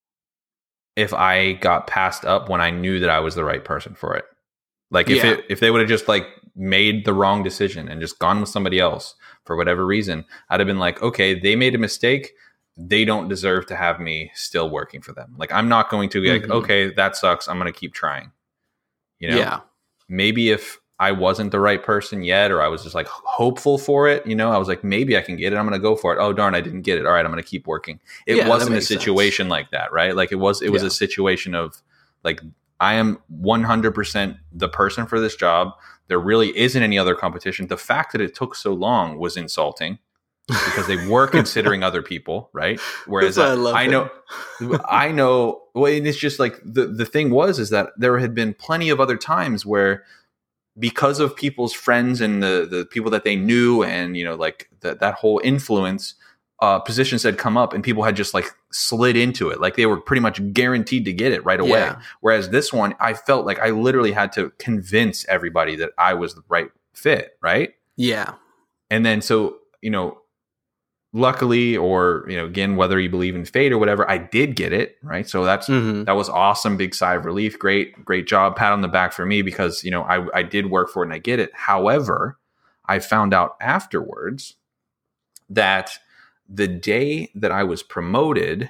if I got passed up when I knew that I was the right person for it. Like, if yeah. it if they would have just like made the wrong decision and just gone with somebody else for whatever reason, I'd have been like, okay, they made a mistake. They don't deserve to have me still working for them. Like, I'm not going to be mm-hmm. like, okay, that sucks. I'm going to keep trying. You know, yeah. Maybe if I wasn't the right person yet, or I was just like hopeful for it, you know, I was like, maybe I can get it. I'm going to go for it. Oh, darn, I didn't get it. All right, I'm going to keep working. It yeah, wasn't a situation sense. Like that, right? Like it was, it was yeah. a situation of like, I am one hundred percent the person for this job. There really isn't any other competition. The fact that it took so long was insulting because they were considering other people, right? Whereas I, I, I know, I know, well, and it's just like the, the thing was, is that there had been plenty of other times where, because of people's friends and the, the people that they knew and, you know, like that, that whole influence, uh, positions had come up and people had just like slid into it. Like they were pretty much guaranteed to get it right away. Yeah. Whereas this one, I felt like I literally had to convince everybody that I was the right fit. Right. Yeah. And then, so, you know, luckily, or, you know, again, whether you believe in fate or whatever, I did get it. Right. So that's, mm-hmm. that was awesome. Big sigh of relief. Great, great job. Pat on the back for me because, you know, I, I did work for it and I get it. However, I found out afterwards that the day that I was promoted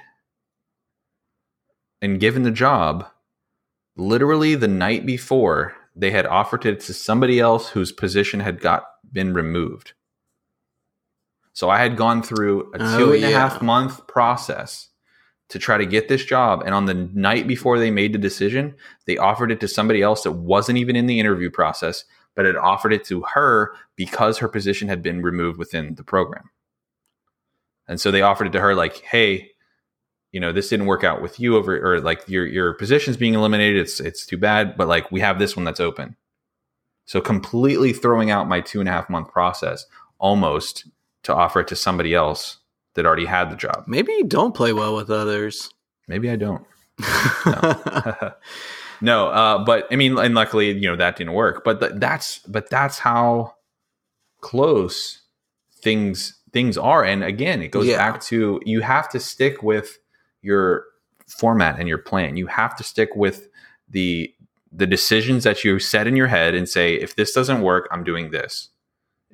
and given the job, literally the night before, they had offered it to somebody else whose position had got been removed. So I had gone through a two oh, and a yeah. half month process to try to get this job. And on the night before they made the decision, they offered it to somebody else that wasn't even in the interview process, but had offered it to her because her position had been removed within the program. And so they offered it to her like, hey, you know, this didn't work out with you over, or like your, your position's being eliminated. It's, it's too bad, but like we have this one that's open. So completely throwing out my two and a half month process almost to offer it to somebody else that already had the job. Maybe you don't play well with others. Maybe I don't. No, no uh, but I mean, and luckily, you know, that didn't work. But th- that's but that's how close things things are. And again, it goes yeah. back to, you have to stick with your format and your plan. You have to stick with the the decisions that you set in your head and say, if this doesn't work, I'm doing this.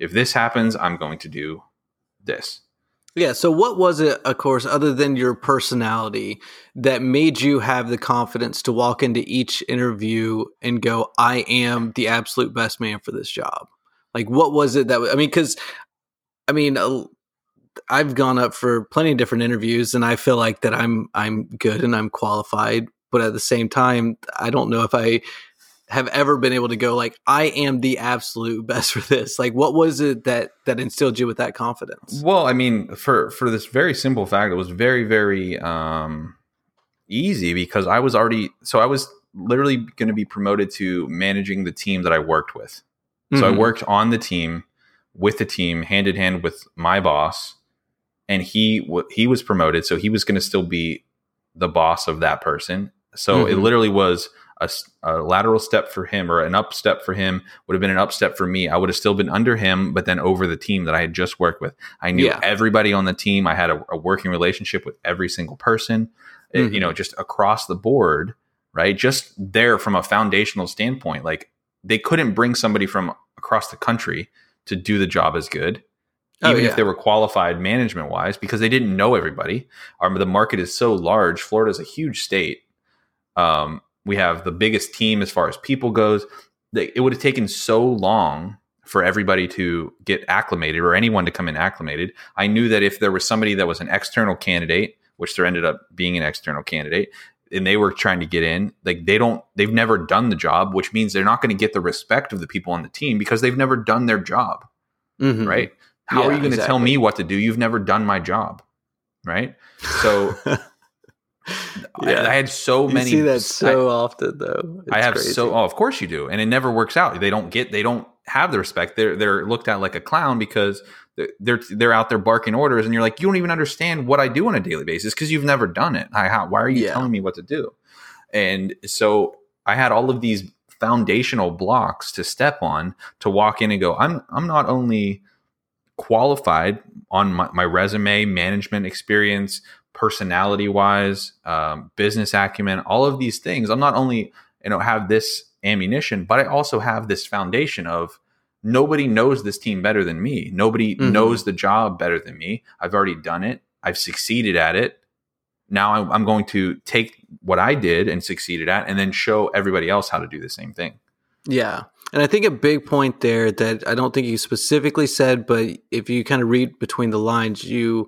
if this happens, I'm going to do this. Yeah. So what was it, of course, other than your personality that made you have the confidence to walk into each interview and go, I am the absolute best man for this job? Like, what was it that, I mean, because, I mean, uh, I've gone up for plenty of different interviews and I feel like that I'm, I'm good and I'm qualified, but at the same time, I don't know if I have ever been able to go like, I am the absolute best for this. Like, what was it that, that instilled you with that confidence? Well, I mean, for, for this very simple fact, it was very, very um, easy because I was already, so I was literally going to be promoted to managing the team that I worked with. So mm-hmm. I worked on the team with the team hand in hand with my boss, and he, w- he was promoted. So he was going to still be the boss of that person. So mm-hmm. it literally was A, a lateral step for him, or an up step for him would have been an up step for me. I would have still been under him, but then over the team that I had just worked with. I knew yeah. everybody on the team. I had a, a working relationship with every single person, mm-hmm. it, you know, just across the board, right? Just there from a foundational standpoint, like they couldn't bring somebody from across the country to do the job as good, even oh, yeah. if they were qualified management wise, because they didn't know everybody. Our, the market is so large. Florida is a huge state. Um, We have the biggest team as far as people goes. It would have taken so long for everybody to get acclimated, or anyone to come in acclimated. I knew that if there was somebody that was an external candidate, which there ended up being an external candidate, and they were trying to get in, like they don't, they've never done the job, which means they're not going to get the respect of the people on the team because they've never done their job, mm-hmm. right? How yeah, are you going to exactly. tell me what to do? You've never done my job, right? So yeah. I, I had so you many. You see that so I, often, though. It's I have crazy. so. Oh, of course you do, and it never works out. They don't get. They don't have the respect. They're they're looked at like a clown because they're they're out there barking orders, and you're like, you don't even understand what I do on a daily basis because you've never done it. I, how, why are you yeah. telling me what to do? And so I had all of these foundational blocks to step on to walk in and go. I'm I'm not only qualified on my, my resume, management experience, personality wise, um, business acumen, all of these things. I'm not only, you know, have this ammunition, but I also have this foundation of nobody knows this team better than me. Nobody mm-hmm. knows the job better than me. I've already done it. I've succeeded at it. Now I'm, I'm going to take what I did and succeeded at and then show everybody else how to do the same thing. Yeah. And I think a big point there that I don't think you specifically said, but if you kind of read between the lines, you,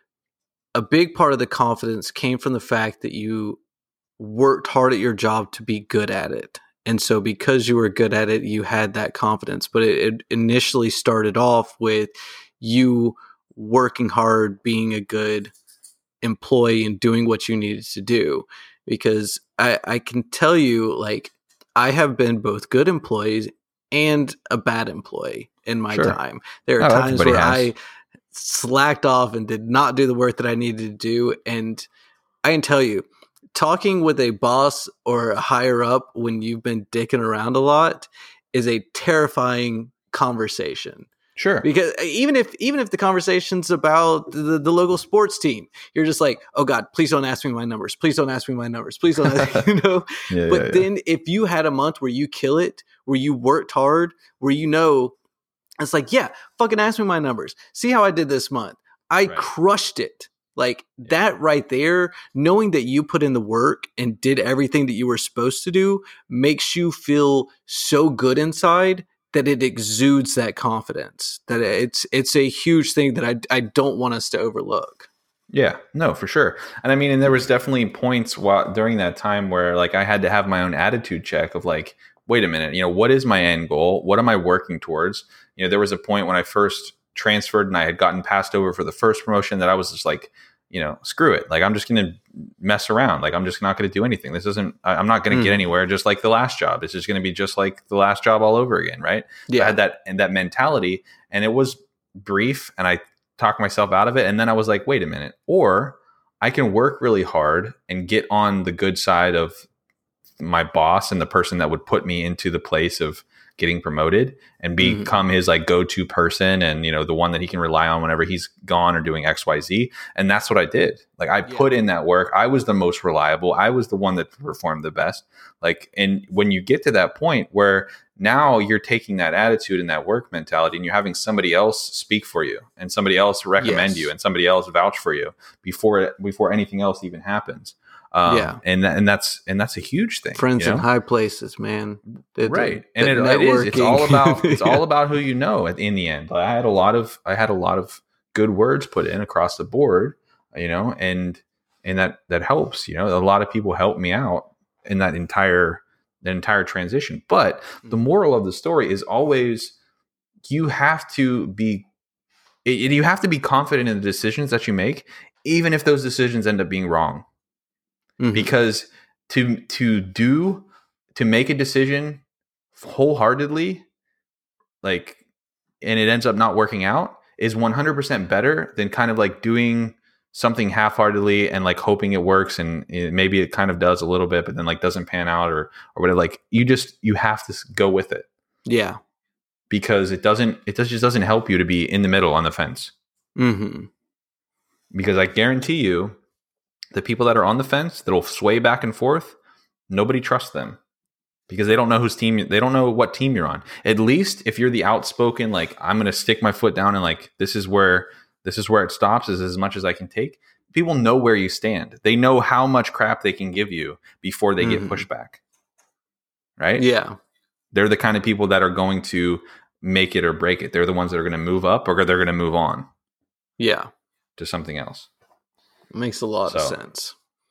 a big part of the confidence came from the fact that you worked hard at your job to be good at it. And so because you were good at it, you had that confidence. But it, it initially started off with you working hard, being a good employee and doing what you needed to do. Because I, I can tell you, like, I have been both good employees and a bad employee in my sure. time. There are oh, times where has. I slacked off and did not do the work that I needed to do. And I can tell you, talking with a boss or a higher up when you've been dicking around a lot is a terrifying conversation. Sure. Because even if even if the conversation's about the, the local sports team, you're just like, oh God, please don't ask me my numbers. Please don't ask me my numbers. Please don't ask me, you know. yeah, but yeah, then yeah. if you had a month where you kill it, where you worked hard, where you know, it's like, yeah, fucking ask me my numbers. See how I did this month. I right. crushed it. Like yeah. that right there, knowing that you put in the work and did everything that you were supposed to do makes you feel so good inside that it exudes that confidence. That it's it's a huge thing that I I don't want us to overlook. Yeah, no, for sure. And I mean, and there was definitely points while, during that time where like I had to have my own attitude check of like, wait a minute, you know, what is my end goal? What am I working towards? You know, there was a point when I first transferred and I had gotten passed over for the first promotion that I was just like, you know, screw it. Like, I'm just going to mess around. Like, I'm just not going to do anything. This isn't, I'm not going to mm. get anywhere. Just like the last job. It's just going to be just like the last job all over again. Right. Yeah. So I had that, and that mentality, and it was brief, and I talked myself out of it. And then I was like, wait a minute, or I can work really hard and get on the good side of my boss and the person that would put me into the place of getting promoted and become mm-hmm. his like go-to person and, you know, the one that he can rely on whenever he's gone or doing X, Y, Z. And that's what I did. Like I yeah. put in that work. I was the most reliable. I was the one that performed the best. Like, and when you get to that point where now you're taking that attitude and that work mentality and you're having somebody else speak for you and somebody else recommend yes. you and somebody else vouch for you before it, before anything else even happens. Um, yeah, and and that's and that's a huge thing. Friends you know? in high places, man. The, right, the, and the it, it is. It's all about it's yeah. all about who you know. At in the end, I had a lot of I had a lot of good words put in across the board, you know, and and that that helps. You know, a lot of people helped me out in that entire the entire transition. But the moral of the story is always you have to be it, you have to be confident in the decisions that you make, even if those decisions end up being wrong. Mm-hmm. Because to to do to make a decision wholeheartedly, like, and it ends up not working out, is one hundred percent better than kind of like doing something half-heartedly and like hoping it works, and it, maybe it kind of does a little bit, but then like doesn't pan out or or whatever. Like you just you have to go with it. Yeah, because it doesn't it does, just doesn't help you to be in the middle on the fence. Mm-hmm. Because I guarantee you, the people that are on the fence that'll sway back and forth, nobody trusts them because they don't know whose team, they don't know what team you're on. At least if you're the outspoken, like I'm going to stick my foot down and like, this is where, this is where it stops, is as much as I can take. People know where you stand. They know how much crap they can give you before they mm-hmm. get pushback. Right? Yeah. They're the kind of people that are going to make it or break it. They're the ones that are going to move up or they're going to move on. Yeah. To something else. Makes a lot so. of sense.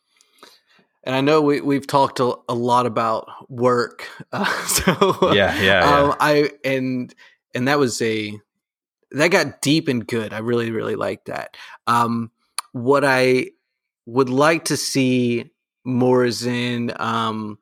And I know we, we've talked a, a lot about work. Uh, so yeah, yeah, um, yeah. I, and, and that was a, that got deep and good. I really, really like that. Um, what I would like to see more is in um,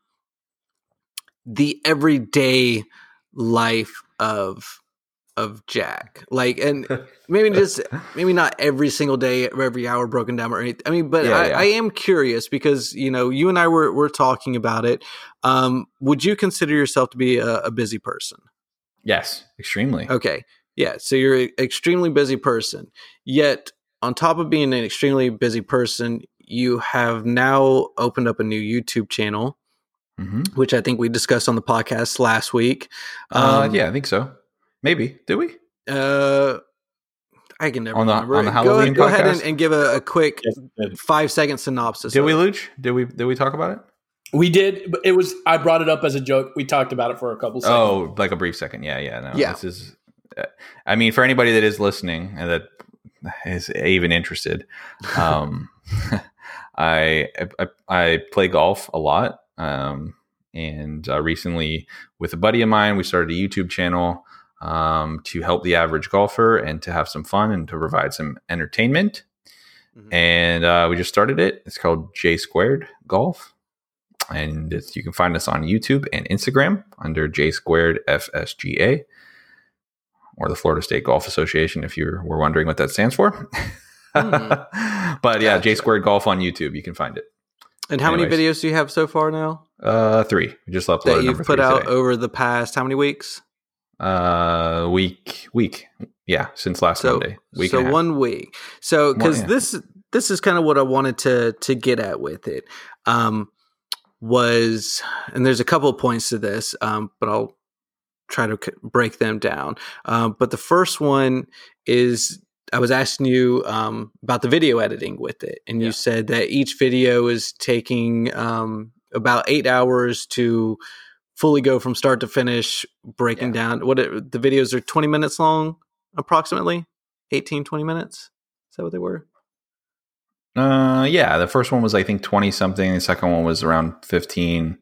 the everyday life of of Jack, like, and maybe just maybe not every single day or every hour broken down or anything. I mean, but yeah, I, yeah. I am curious because, you know, you and I were were talking about it. Um, would you consider yourself to be a, a busy person? Yes, extremely. Okay, yeah. So you're an extremely busy person. Yet, on top of being an extremely busy person, you have now opened up a new YouTube channel, mm-hmm. which I think we discussed on the podcast last week. Um, uh, yeah, I think so. Maybe. Did we? Uh, I can never on the, remember. On the Halloween go, podcast? Go ahead and, and give a, a quick yes, five second synopsis. Did we, Luch? Did we Did we talk about it? We did. But it was. I brought it up as a joke. We talked about it for a couple seconds. Oh, like a brief second. Yeah, yeah. No, yeah. This is. I mean, for anybody that is listening and that is even interested, um, I, I I play golf a lot, um, and uh, recently with a buddy of mine, we started a YouTube channel. Um, to help the average golfer and to have some fun and to provide some entertainment. Mm-hmm. And uh, we just started it. It's called J Squared Golf. And it's, you can find us on YouTube and Instagram under J Squared F S G A or the Florida State Golf Association, if you were wondering what that stands for. Mm. But yeah, gotcha. J Squared Golf on YouTube. You can find it. And how Anyways. many videos do you have so far now? Uh, three. We just uploaded that you've put out today. Over the past how many weeks? Uh, week, week, yeah, since last so, Monday. Week so one week. So because yeah. this this is kind of what I wanted to to get at with it. Um, was and there's a couple of points to this, um, but I'll try to break them down. Um, but the first one is I was asking you um about the video editing with it, and yeah. you said that each video is taking um about eight hours to fully go from start to finish, breaking yeah. down what it, the videos are twenty minutes long, approximately eighteen, twenty minutes. Is that what they were? Uh, yeah. The first one was, I think, twenty something. The second one was around fifteen.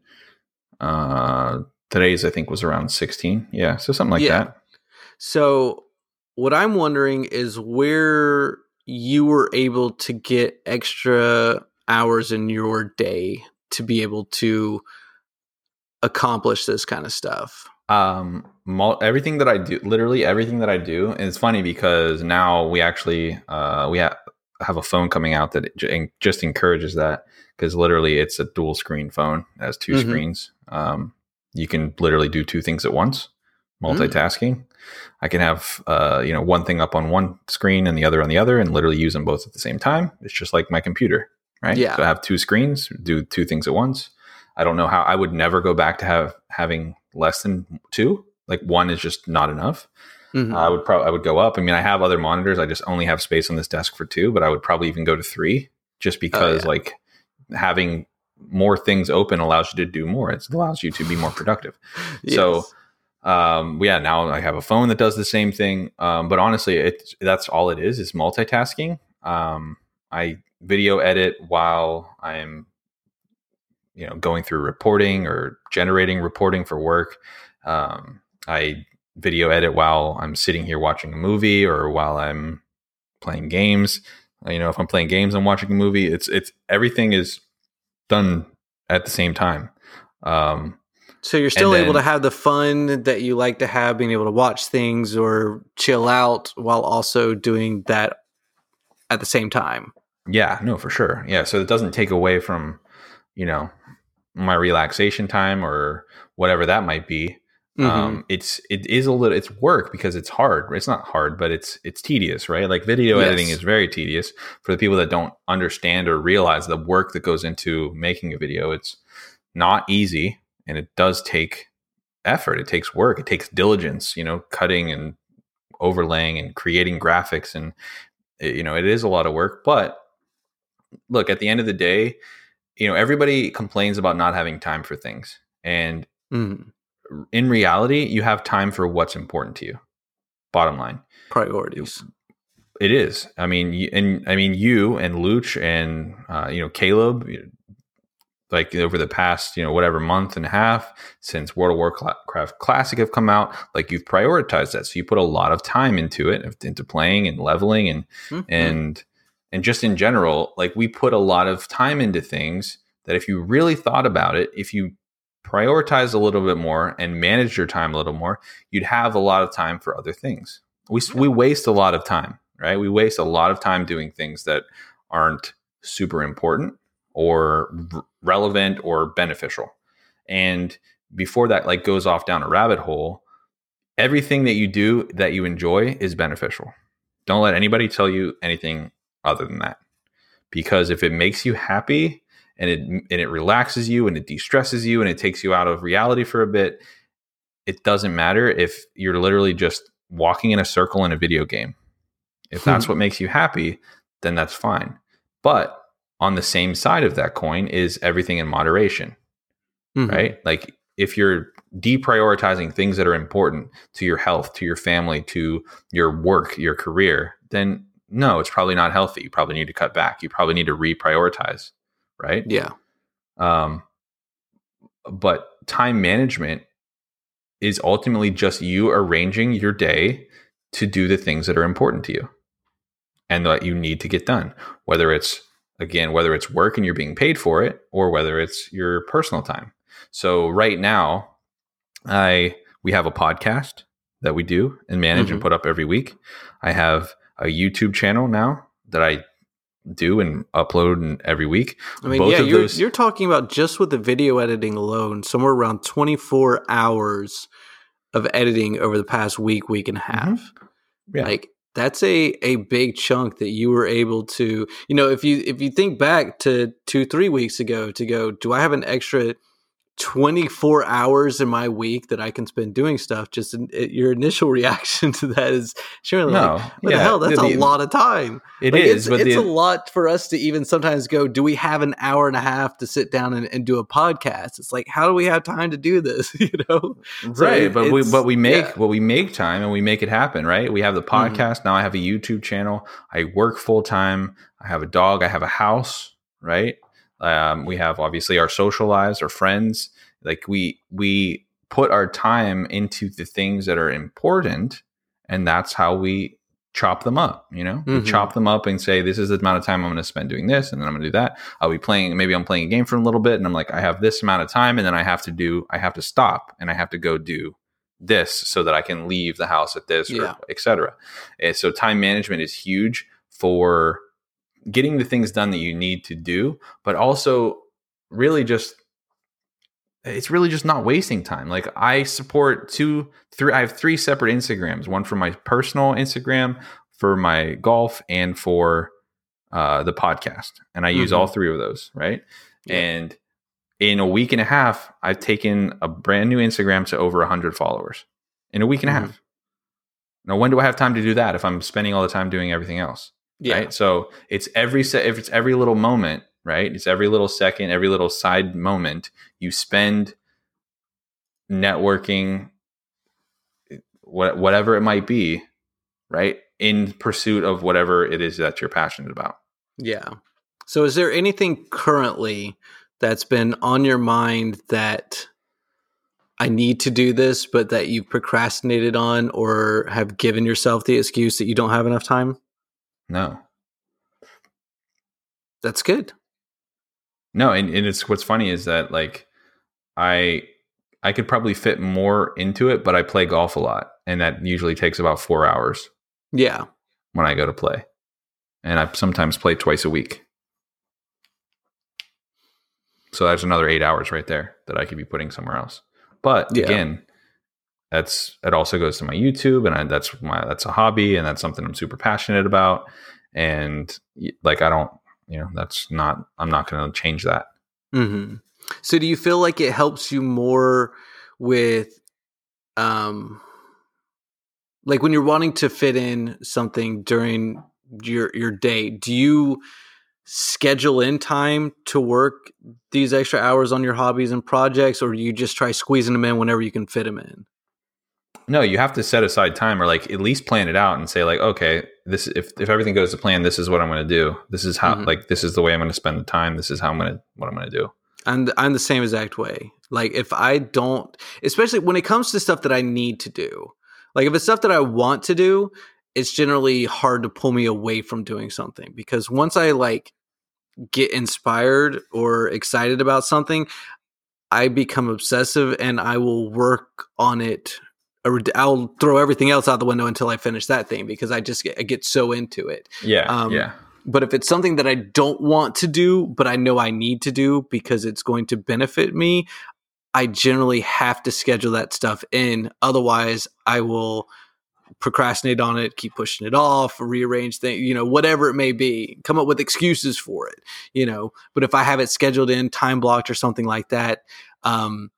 Uh, today's, I think, was around sixteen. Yeah. So something like yeah. that. So what I'm wondering is where you were able to get extra hours in your day to be able to accomplish this kind of stuff. Um, everything that I do, literally everything that I do, and it's funny because now we actually uh, we ha- have a phone coming out that j- just encourages that, because literally it's a dual screen phone. It has two mm-hmm. screens. Um, you can literally do two things at once, multitasking. Mm. I can have, uh, you know, one thing up on one screen and the other on the other and literally use them both at the same time. It's just like my computer, right? Yeah. So I have two screens, do two things at once. I don't know how I would never go back to have having less than two. Like one is just not enough. Mm-hmm. Uh, I would probably, I would go up. I mean, I have other monitors. I just only have space on this desk for two, but I would probably even go to three just because oh, yeah. like having more things open allows you to do more. It allows you to be more productive. Yes. So, um, yeah, now I have a phone that does the same thing. Um, but honestly, it, that's all it is, is multitasking. Um, I video edit while I'm, you know, going through reporting or generating reporting for work. Um, I video edit while I'm sitting here watching a movie or while I'm playing games. You know, if I'm playing games, I'm watching a movie. It's, it's, everything is done at the same time. Um, so you're still then, able to have the fun that you like to have, being able to watch things or chill out while also doing that at the same time. Yeah, no, for sure. Yeah. So it doesn't take away from, you know, my relaxation time or whatever that might be. Mm-hmm. Um, it's, it is a little, it's work because it's hard. It's not hard, but it's, it's tedious, right? Like video yes. editing is very tedious for the people that don't understand or realize the work that goes into making a video. It's not easy and it does take effort. It takes work. It takes diligence, you know, cutting and overlaying and creating graphics. And, you know, it is a lot of work, but look, at the end of the day, you know, everybody complains about not having time for things. And mm. in reality, you have time for what's important to you. Bottom line. Priorities. It is. I mean, you, and I mean, you and Luch and, uh, you know, Caleb, like over the past, you know, whatever month and a half since World of Warcraft Classic have come out, like you've prioritized that. So you put a lot of time into it, into playing and leveling and, mm-hmm. and, and just in general, like we put a lot of time into things that if you really thought about it, if you prioritize a little bit more and manage your time a little more, you'd have a lot of time for other things. We yeah. we waste a lot of time, right? We waste a lot of time doing things that aren't super important or r- relevant or beneficial. And before that like goes off down a rabbit hole, everything that you do that you enjoy is beneficial. Don't let anybody tell you anything other than that. Because if it makes you happy and it and it relaxes you and it de-stresses you and it takes you out of reality for a bit, it doesn't matter if you're literally just walking in a circle in a video game. If that's what makes you happy, then that's fine. But on the same side of that coin is everything in moderation, mm-hmm. right? Like if you're deprioritizing things that are important to your health, to your family, to your work, your career, then no, it's probably not healthy. You probably need to cut back. You probably need to reprioritize, right? Yeah. Um, but time management is ultimately just you arranging your day to do the things that are important to you and that you need to get done. Whether it's, again, whether it's work and you're being paid for it or whether it's your personal time. So right now, I we have a podcast that we do and manage mm-hmm. and put up every week. I have a YouTube channel now that I do and upload every week. I mean, Both yeah, of you're, those... you're talking about just with the video editing alone, somewhere around twenty-four hours of editing over the past week, week and a half. Mm-hmm. Yeah. Like that's a, a big chunk that you were able to, you know, if you, if you think back to two, three weeks ago to go, do I have an extra twenty-four hours in my week that I can spend doing stuff? Just in, it, your initial reaction to that is surely no, like, what yeah, the hell? That's the, a lot of time. It like, is. It's, but it's the, a lot for us to even sometimes go, do we have an hour and a half to sit down and, and do a podcast? It's like, how do we have time to do this? You know? Right. So but we, but we make, yeah. well, we make time and we make it happen, right? We have the podcast. Mm-hmm. Now I have a YouTube channel. I work full time. I have a dog. I have a house, right? Um, we have obviously our social lives, our friends. Like we we put our time into the things that are important, and that's how we chop them up. You know, mm-hmm. we chop them up and say, this is the amount of time I'm going to spend doing this, and then I'm going to do that. I'll be playing. Maybe I'm playing a game for a little bit, and I'm like, I have this amount of time, and then I have to do. I have to stop, and I have to go do this so that I can leave the house at this, yeah. or et cetera. And so time management is huge for getting the things done that you need to do, but also really just it's really just not wasting time. Like I support two, three, I have three separate Instagrams, one for my personal Instagram, for my golf, and for uh, the podcast. And I mm-hmm. use all three of those. Right. Yeah. And in a week and a half, I've taken a brand new Instagram to over a hundred followers in a week and mm-hmm. a half. Now, when do I have time to do that if I'm spending all the time doing everything else? Yeah. Right. So it's every se- if it's every little moment, right? It's every little second, every little side moment you spend networking, what whatever it might be, right? In pursuit of whatever it is that you're passionate about. Yeah. So is there anything currently that's been on your mind that I need to do this, but that you've procrastinated on or have given yourself the excuse that you don't have enough time? No. That's good. No, and, and it's what's funny is that like I I could probably fit more into it, but I play golf a lot, and that usually takes about four hours. Yeah. When I go to play. And I sometimes play twice a week. So that's another eight hours right there that I could be putting somewhere else. But yeah. again, that's it also goes to my YouTube, and I, that's my that's a hobby, and that's something I'm super passionate about. And like I don't, you know, that's not I'm not going to change that. Mm-hmm. So do you feel like it helps you more with, um, like when you're wanting to fit in something during your your day? Do you schedule in time to work these extra hours on your hobbies and projects, or do you just try squeezing them in whenever you can fit them in? No, you have to set aside time, or like at least plan it out and say like, okay, this if if everything goes to plan, this is what I'm going to do. This is how mm-hmm. like this is the way I'm going to spend the time. This is how I'm going to what I'm going to do. And I'm the same exact way. Like if I don't, especially when it comes to stuff that I need to do, like if it's stuff that I want to do, it's generally hard to pull me away from doing something, because once I like get inspired or excited about something, I become obsessive and I will work on it. Or I'll throw everything else out the window until I finish that thing, because I just get, I get so into it. Yeah. Um, yeah. But if it's something that I don't want to do, but I know I need to do because it's going to benefit me, I generally have to schedule that stuff in. Otherwise, I will procrastinate on it, keep pushing it off, rearrange things, you know, whatever it may be, come up with excuses for it, you know. But if I have it scheduled in, time blocked or something like that, um,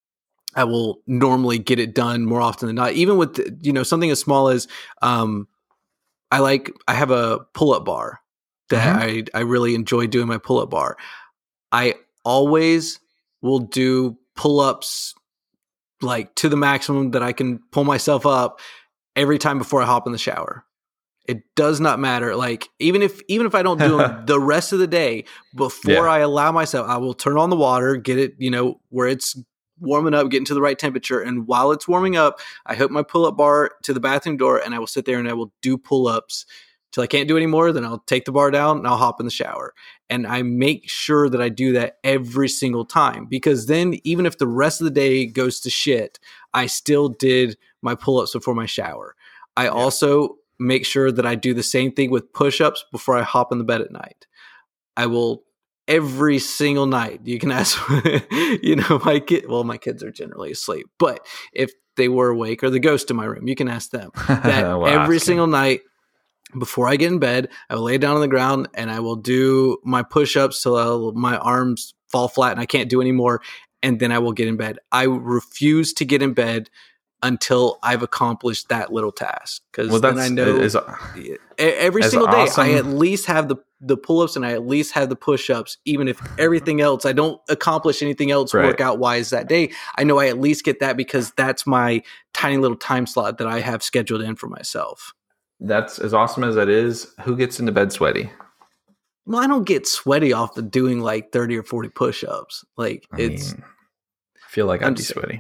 I will normally get it done more often than not. Even with, you know, something as small as um, I like, I have a pull-up bar that mm-hmm. I, I really enjoy doing my pull-up bar. I always will do pull-ups like to the maximum that I can pull myself up every time before I hop in the shower. It does not matter. Like even if even if I don't do them the rest of the day, before yeah. I allow myself, I will turn on the water, get it, you know, where it's warming up, getting to the right temperature. And while it's warming up, I hook my pull-up bar to the bathroom door, and I will sit there and I will do pull-ups till I can't do any more. Then I'll take the bar down and I'll hop in the shower. And I make sure that I do that every single time, because then even if the rest of the day goes to shit, I still did my pull-ups before my shower. I yeah. also make sure that I do the same thing with push-ups before I hop in the bed at night. I will every single night. You can ask, you know, my kid, well, my kids are generally asleep, but if they were awake, or the ghost in my room, you can ask them that wow, every single night before I get in bed, I will lay down on the ground and I will do my push-ups till I'll, my arms fall flat and I can't do anymore. And then I will get in bed. I refuse to get in bed until I've accomplished that little task. Because well, then I know is, every single day awesome. I at least have the, the pull-ups and I at least have the push-ups. Even if everything else, I don't accomplish anything else right. workout-wise that day, I know I at least get that, because that's my tiny little time slot that I have scheduled in for myself. That's as awesome as that is. Who gets into bed sweaty? Well, I don't get sweaty off of doing like thirty or forty push-ups. Like I it's, mean, I feel like I'd I'm be sweaty.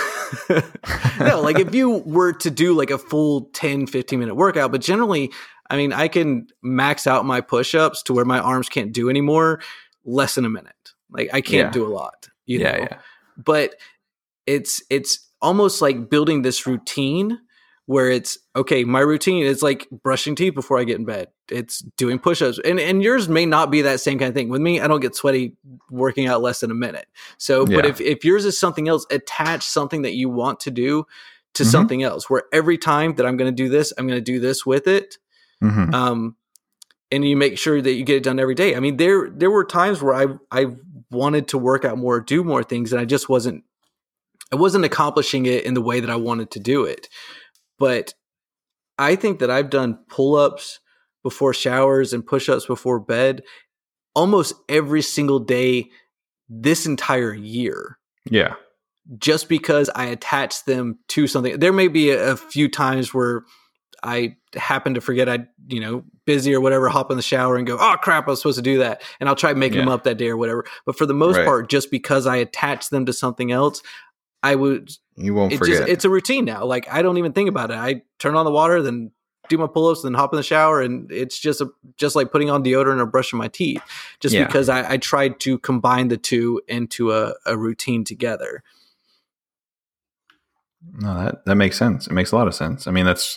No, like if you were to do like a full ten, fifteen minute workout, but generally, I mean, I can max out my push-ups to where my arms can't do anymore less than a minute. Like I can't yeah. do a lot, you yeah, know, yeah. but it's, it's almost like building this routine where it's, okay, my routine is like brushing teeth before I get in bed. It's doing push-ups. And and yours may not be that same kind of thing. With me, I don't get sweaty working out less than a minute. So, yeah. But if, if yours is something else, attach something that you want to do to mm-hmm. something else, where every time that I'm going to do this, I'm going to do this with it. Mm-hmm. Um, and you make sure that you get it done every day. I mean, there there were times where I I wanted to work out more, do more things, and I just wasn't, I wasn't accomplishing it in the way that I wanted to do it. But I think that I've done pull-ups before showers and push-ups before bed almost every single day this entire year. Yeah. Just because I attach them to something. There may be a, a few times where I happen to forget I, you know, busy or whatever, hop in the shower and go, oh crap, I was supposed to do that. And I'll try making yeah. them up that day or whatever. But for the most right. part, just because I attach them to something else, I would, you won't it forget. Just, it's a routine now. Like I don't even think about it. I turn on the water, then do my pull-ups, then hop in the shower. And it's just a, just like putting on deodorant or brushing my teeth, just yeah. because I, I tried to combine the two into a, a routine together. No, that, that makes sense. It makes a lot of sense. I mean, that's,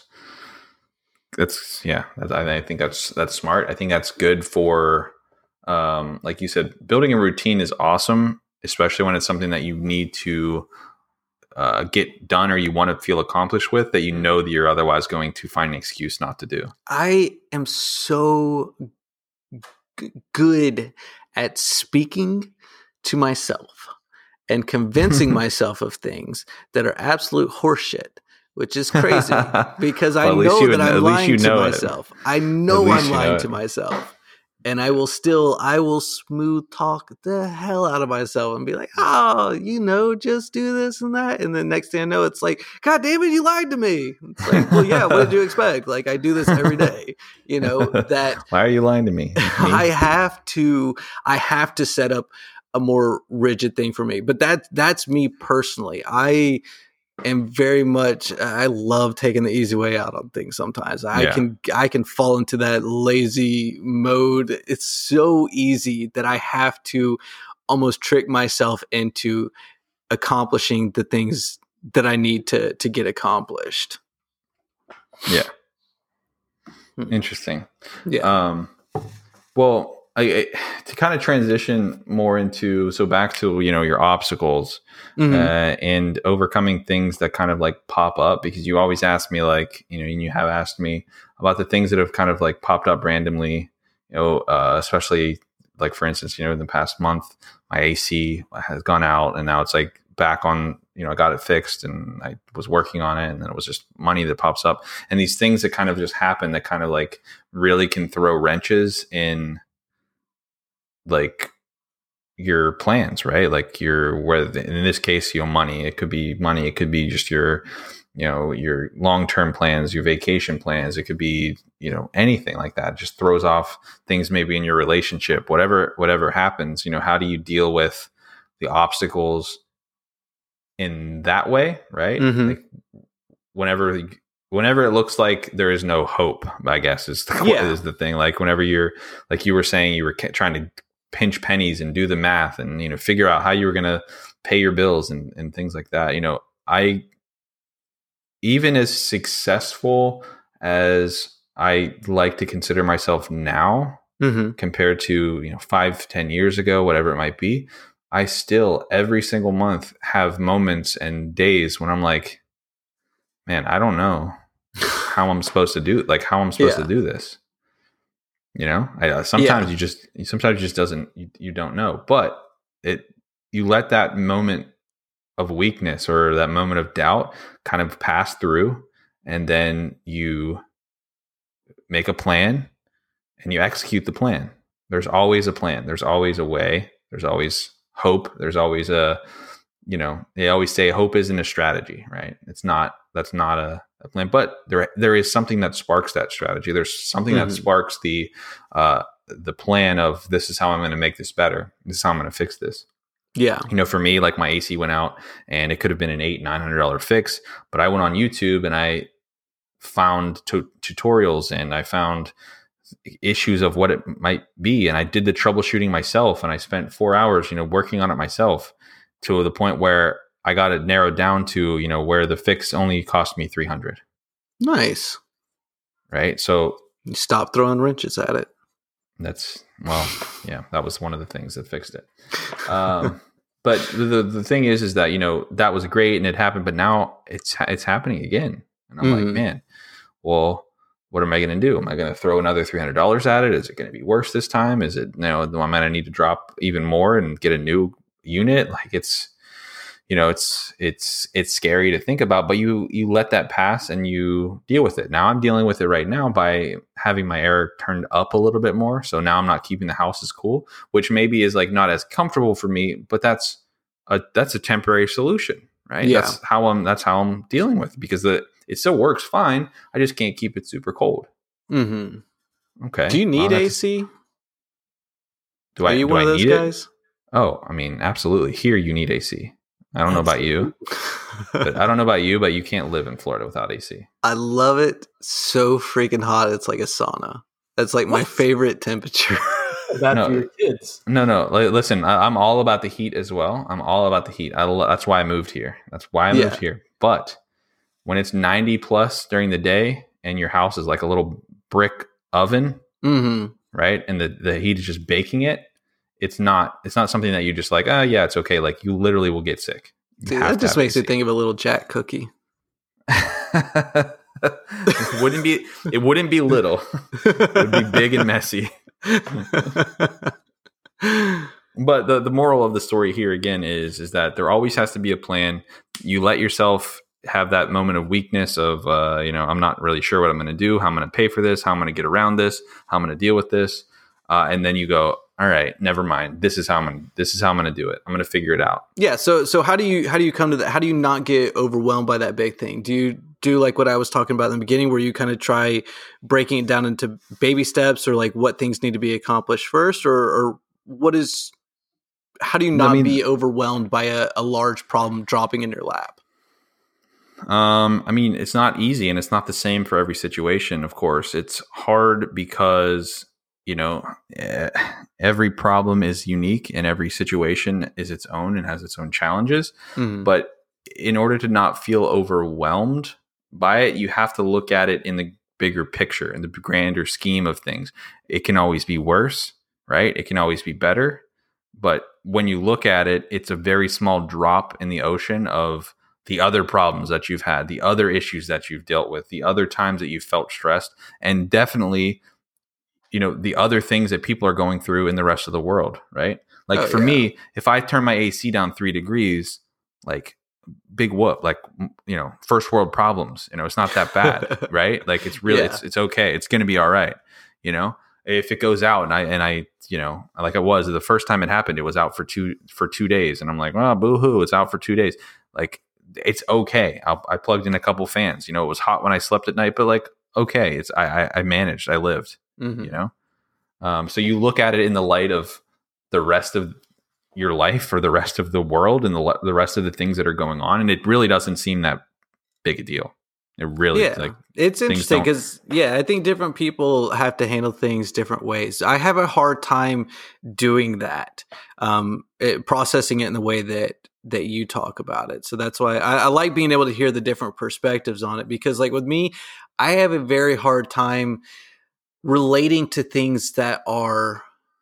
that's, yeah, that's, I, I think that's, that's smart. I think that's good for, um, like you said, building a routine is awesome, especially when it's something that you need to uh, get done or you want to feel accomplished with, that you know that you're otherwise going to find an excuse not to do. I am so g- good at speaking to myself and convincing myself of things that are absolute horseshit, which is crazy because I well, know that I'm lying you know to myself. It. I know I'm lying to myself. And I will still, I will smooth talk the hell out of myself and be like, oh, you know, just do this and that. And then next thing I know, it's like, God damn it, you lied to me. It's like, well, yeah, what did you expect? Like, I do this every day, you know, that. Why are you lying to me? I have to, I have to set up a more rigid thing for me. But that, that's me personally. I am very much, I love taking the easy way out on things sometimes. I yeah. can I can fall into that lazy mode. It's so easy that I have to almost trick myself into accomplishing the things that I need to to get accomplished. Yeah. Interesting. Yeah. Um, well, I, I, to kind of transition more into, so back to, you know, your obstacles mm-hmm. uh, and overcoming things that kind of like pop up, because you always ask me like, you know, and you have asked me about the things that have kind of like popped up randomly, you know, uh, especially like, for instance, you know, in the past month, my A C has gone out and now it's like back on, you know, I got it fixed and I was working on it and then it was just money that pops up, and these things that kind of just happen that kind of like really can throw wrenches in like your plans, right? Like your, whether in this case, you know, money, it could be money. It could be just your, you know, your long-term plans, your vacation plans. It could be, you know, anything like that. It just throws off things maybe in your relationship, whatever, whatever happens, you know, how do you deal with the obstacles in that way? Right. Mm-hmm. Like whenever, whenever it looks like there is no hope, I guess is the, yeah. is the thing. Like whenever you're, like you were saying, you were trying to pinch pennies and do the math and, you know, figure out how you were going to pay your bills and, and things like that. You know, I, even as successful as I like to consider myself now mm-hmm. compared to, you know, five, ten years ago, whatever it might be, I still every single month have moments and days when I'm like, man, I don't know how I'm supposed to do it. Like how I'm supposed yeah. to do this. You know, I, sometimes yeah. you just, sometimes you just doesn't, you, you don't know, but it, you let that moment of weakness or that moment of doubt kind of pass through, and then you make a plan and you execute the plan. There's always a plan. There's always a way. There's always hope. There's always a, you know, they always say hope isn't a strategy, right? It's not, that's not a, a plan, but there, there is something that sparks that strategy. There's something mm-hmm. that sparks the, uh, the plan of this is how I'm going to make this better. This is how I'm going to fix this. Yeah. You know, for me, like my A C went out and it could have been an eight, nine hundred dollar fix, but I went on YouTube and I found to- tutorials and I found issues of what it might be. And I did the troubleshooting myself and I spent four hours, you know, working on it myself to the point where I got it narrowed down to, you know, where the fix only cost me three hundred. Nice. Right. So you stop throwing wrenches at it. That's, well, yeah, that was one of the things that fixed it. Um, but the the thing is, is that, you know, that was great and it happened, but now it's, it's happening again. And I'm Mm. like, man, well, what am I going to do? Am I going to throw another three hundred dollars at it? Is it going to be worse this time? Is it, you know, am I going to need to drop even more and get a new unit? Like it's, you know, it's, it's, it's scary to think about, but you, you let that pass and you deal with it. Now I'm dealing with it right now by having my air turned up a little bit more. So now I'm not keeping the house as cool, which maybe is like not as comfortable for me, but that's a, that's a temporary solution, right? Yeah. That's how I'm, that's how I'm dealing with it because the, it still works fine. I just can't keep it super cold. Mm-hmm. Okay. Do you need well, A C? Do Are I, you do one I of those need guys? it? Oh, I mean, absolutely. Here you need A C. I don't know about you. But I don't know about you, but you can't live in Florida without A C. I love it so freaking hot. It's like a sauna. That's like my What? favorite temperature. That No. for your kids. No, no. Like, listen, I, I'm all about the heat as well. I'm all about the heat. I, lo- that's why I moved here. That's why I Yeah. moved here. But when it's ninety plus during the day and your house is like a little brick oven, Mm-hmm. right? And the, the heat is just baking it. It's not. It's not something that you just like. Oh, yeah, it's okay. Like you literally will get sick. You Dude, have that to just have makes me A C. think of a little Jack cookie. it wouldn't be. It wouldn't be little. It would be big and messy. But the, the moral of the story here again is is that there always has to be a plan. You let yourself have that moment of weakness of uh, you know, I'm not really sure what I'm going to do, how I'm going to pay for this, how I'm going to get around this, how I'm going to deal with this, uh, and then you go, all right, never mind. This is how I'm gonna, this is how I'm going to do it. I'm going to figure it out. Yeah. So so how do you how do you come to that? How do you not get overwhelmed by that big thing? Do you do like what I was talking about in the beginning, where you kind of try breaking it down into baby steps, or like what things need to be accomplished first, or or what is how do you not I mean- be overwhelmed by a, a large problem dropping in your lap? Um, I mean, it's not easy and it's not the same for every situation. Of course, it's hard because, you know, eh, every problem is unique and every situation is its own and has its own challenges. Mhm. But in order to not feel overwhelmed by it, you have to look at it in the bigger picture, in the grander scheme of things. It can always be worse, right? It can always be better. But when you look at it, it's a very small drop in the ocean of the other problems that you've had, the other issues that you've dealt with, the other times that you've felt stressed, and definitely, you know, the other things that people are going through in the rest of the world, right? Like Oh, for yeah. me, if I turn my A C down three degrees, like big whoop, like, you know, first world problems, you know, it's not that bad, right? Like it's really, Yeah. it's, it's okay. It's going to be all right. You know, if it goes out and I, and I, you know, like it was the first time it happened, it was out for two, for two days. And I'm like, oh, boo hoo, it's out for two days. Like, it's okay. I'll, I plugged in a couple fans, you know, it was hot when I slept at night, but like, okay, it's, I, I, I managed, I lived, Mhm. you know? Um, so you look at it in the light of the rest of your life or the rest of the world and the, le- the rest of the things that are going on. And it really doesn't seem that big a deal. It really, Yeah, like, it's interesting don't- because yeah, I think different people have to handle things different ways. I have a hard time doing that, um, it, processing it in the way that that you talk about it. So that's why I, I like being able to hear the different perspectives on it. Because like with me, I have a very hard time relating to things that are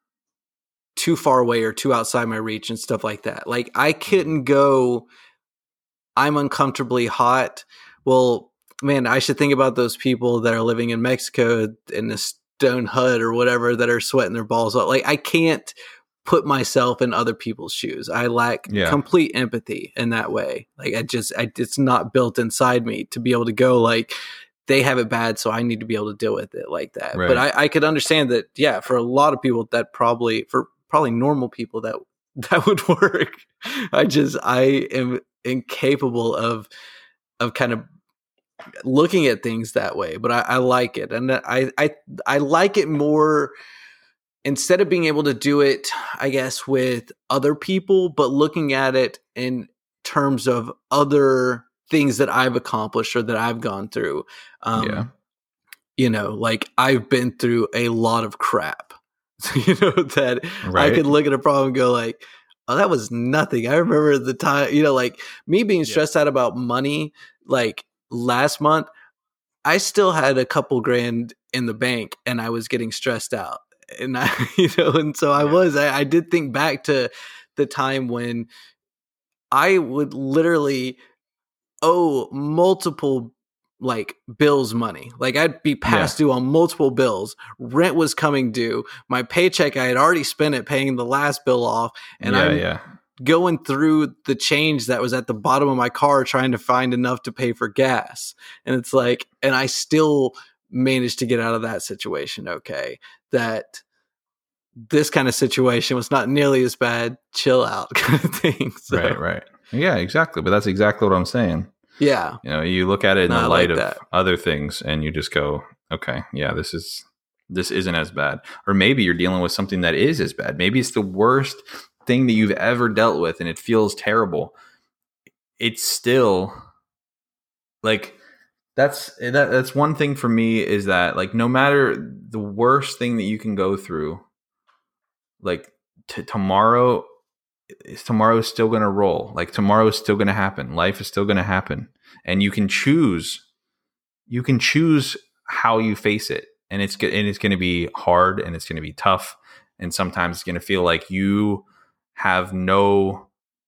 too far away or too outside my reach and stuff like that. Like I couldn't go, I'm uncomfortably hot. Well, man, I should think about those people that are living in Mexico in a stone hut or whatever that are sweating their balls off. Like I can't put myself in other people's shoes. I lack Yeah. complete empathy in that way. Like I just, I, it's not built inside me to be able to go like, they have it bad, so I need to be able to deal with it like that. Right. But I, I could understand that, yeah, for a lot of people that probably, for probably normal people that that would work. I just, I am incapable of, of kind of looking at things that way, but I, I like it. And I, I, I like it more instead of being able to do it, I guess, with other people, but looking at it in terms of other things that I've accomplished or that I've gone through. Um, Yeah. You know, like I've been through a lot of crap, you know, that I Right. could look at a problem and go like, oh, that was nothing. I remember the time, you know, like me being stressed out about money, like last month, I still had a couple grand in the bank and I was getting stressed out. And I, you know, and so I was, I, I did think back to the time when I would literally owe multiple like bills money. Like I'd be past yeah. due on multiple bills. Rent was coming due. My paycheck, I had already spent it paying the last bill off. And yeah, I'm yeah. going through the change that was at the bottom of my car trying to find enough to pay for gas. And it's like, and I still managed to get out of that situation. Okay. That this kind of situation was not nearly as bad. Chill out kind of thing. So, right. Right. Yeah, exactly. But that's exactly what I'm saying. Yeah. You know, you look at it in no, the light like of that. other things and you just go, okay, yeah, this is, this isn't as bad. Or maybe you're dealing with something that is as bad. Maybe it's the worst thing that you've ever dealt with and it feels terrible. It's still like, that's, that, that's one thing for me is that like, no matter the worst thing that you can go through, like t- tomorrow, tomorrow is still going to roll. Like tomorrow is still going to happen. Life is still going to happen. And you can choose, you can choose how you face it. And it's good. And it's going to be hard and it's going to be tough. And sometimes it's going to feel like you have no,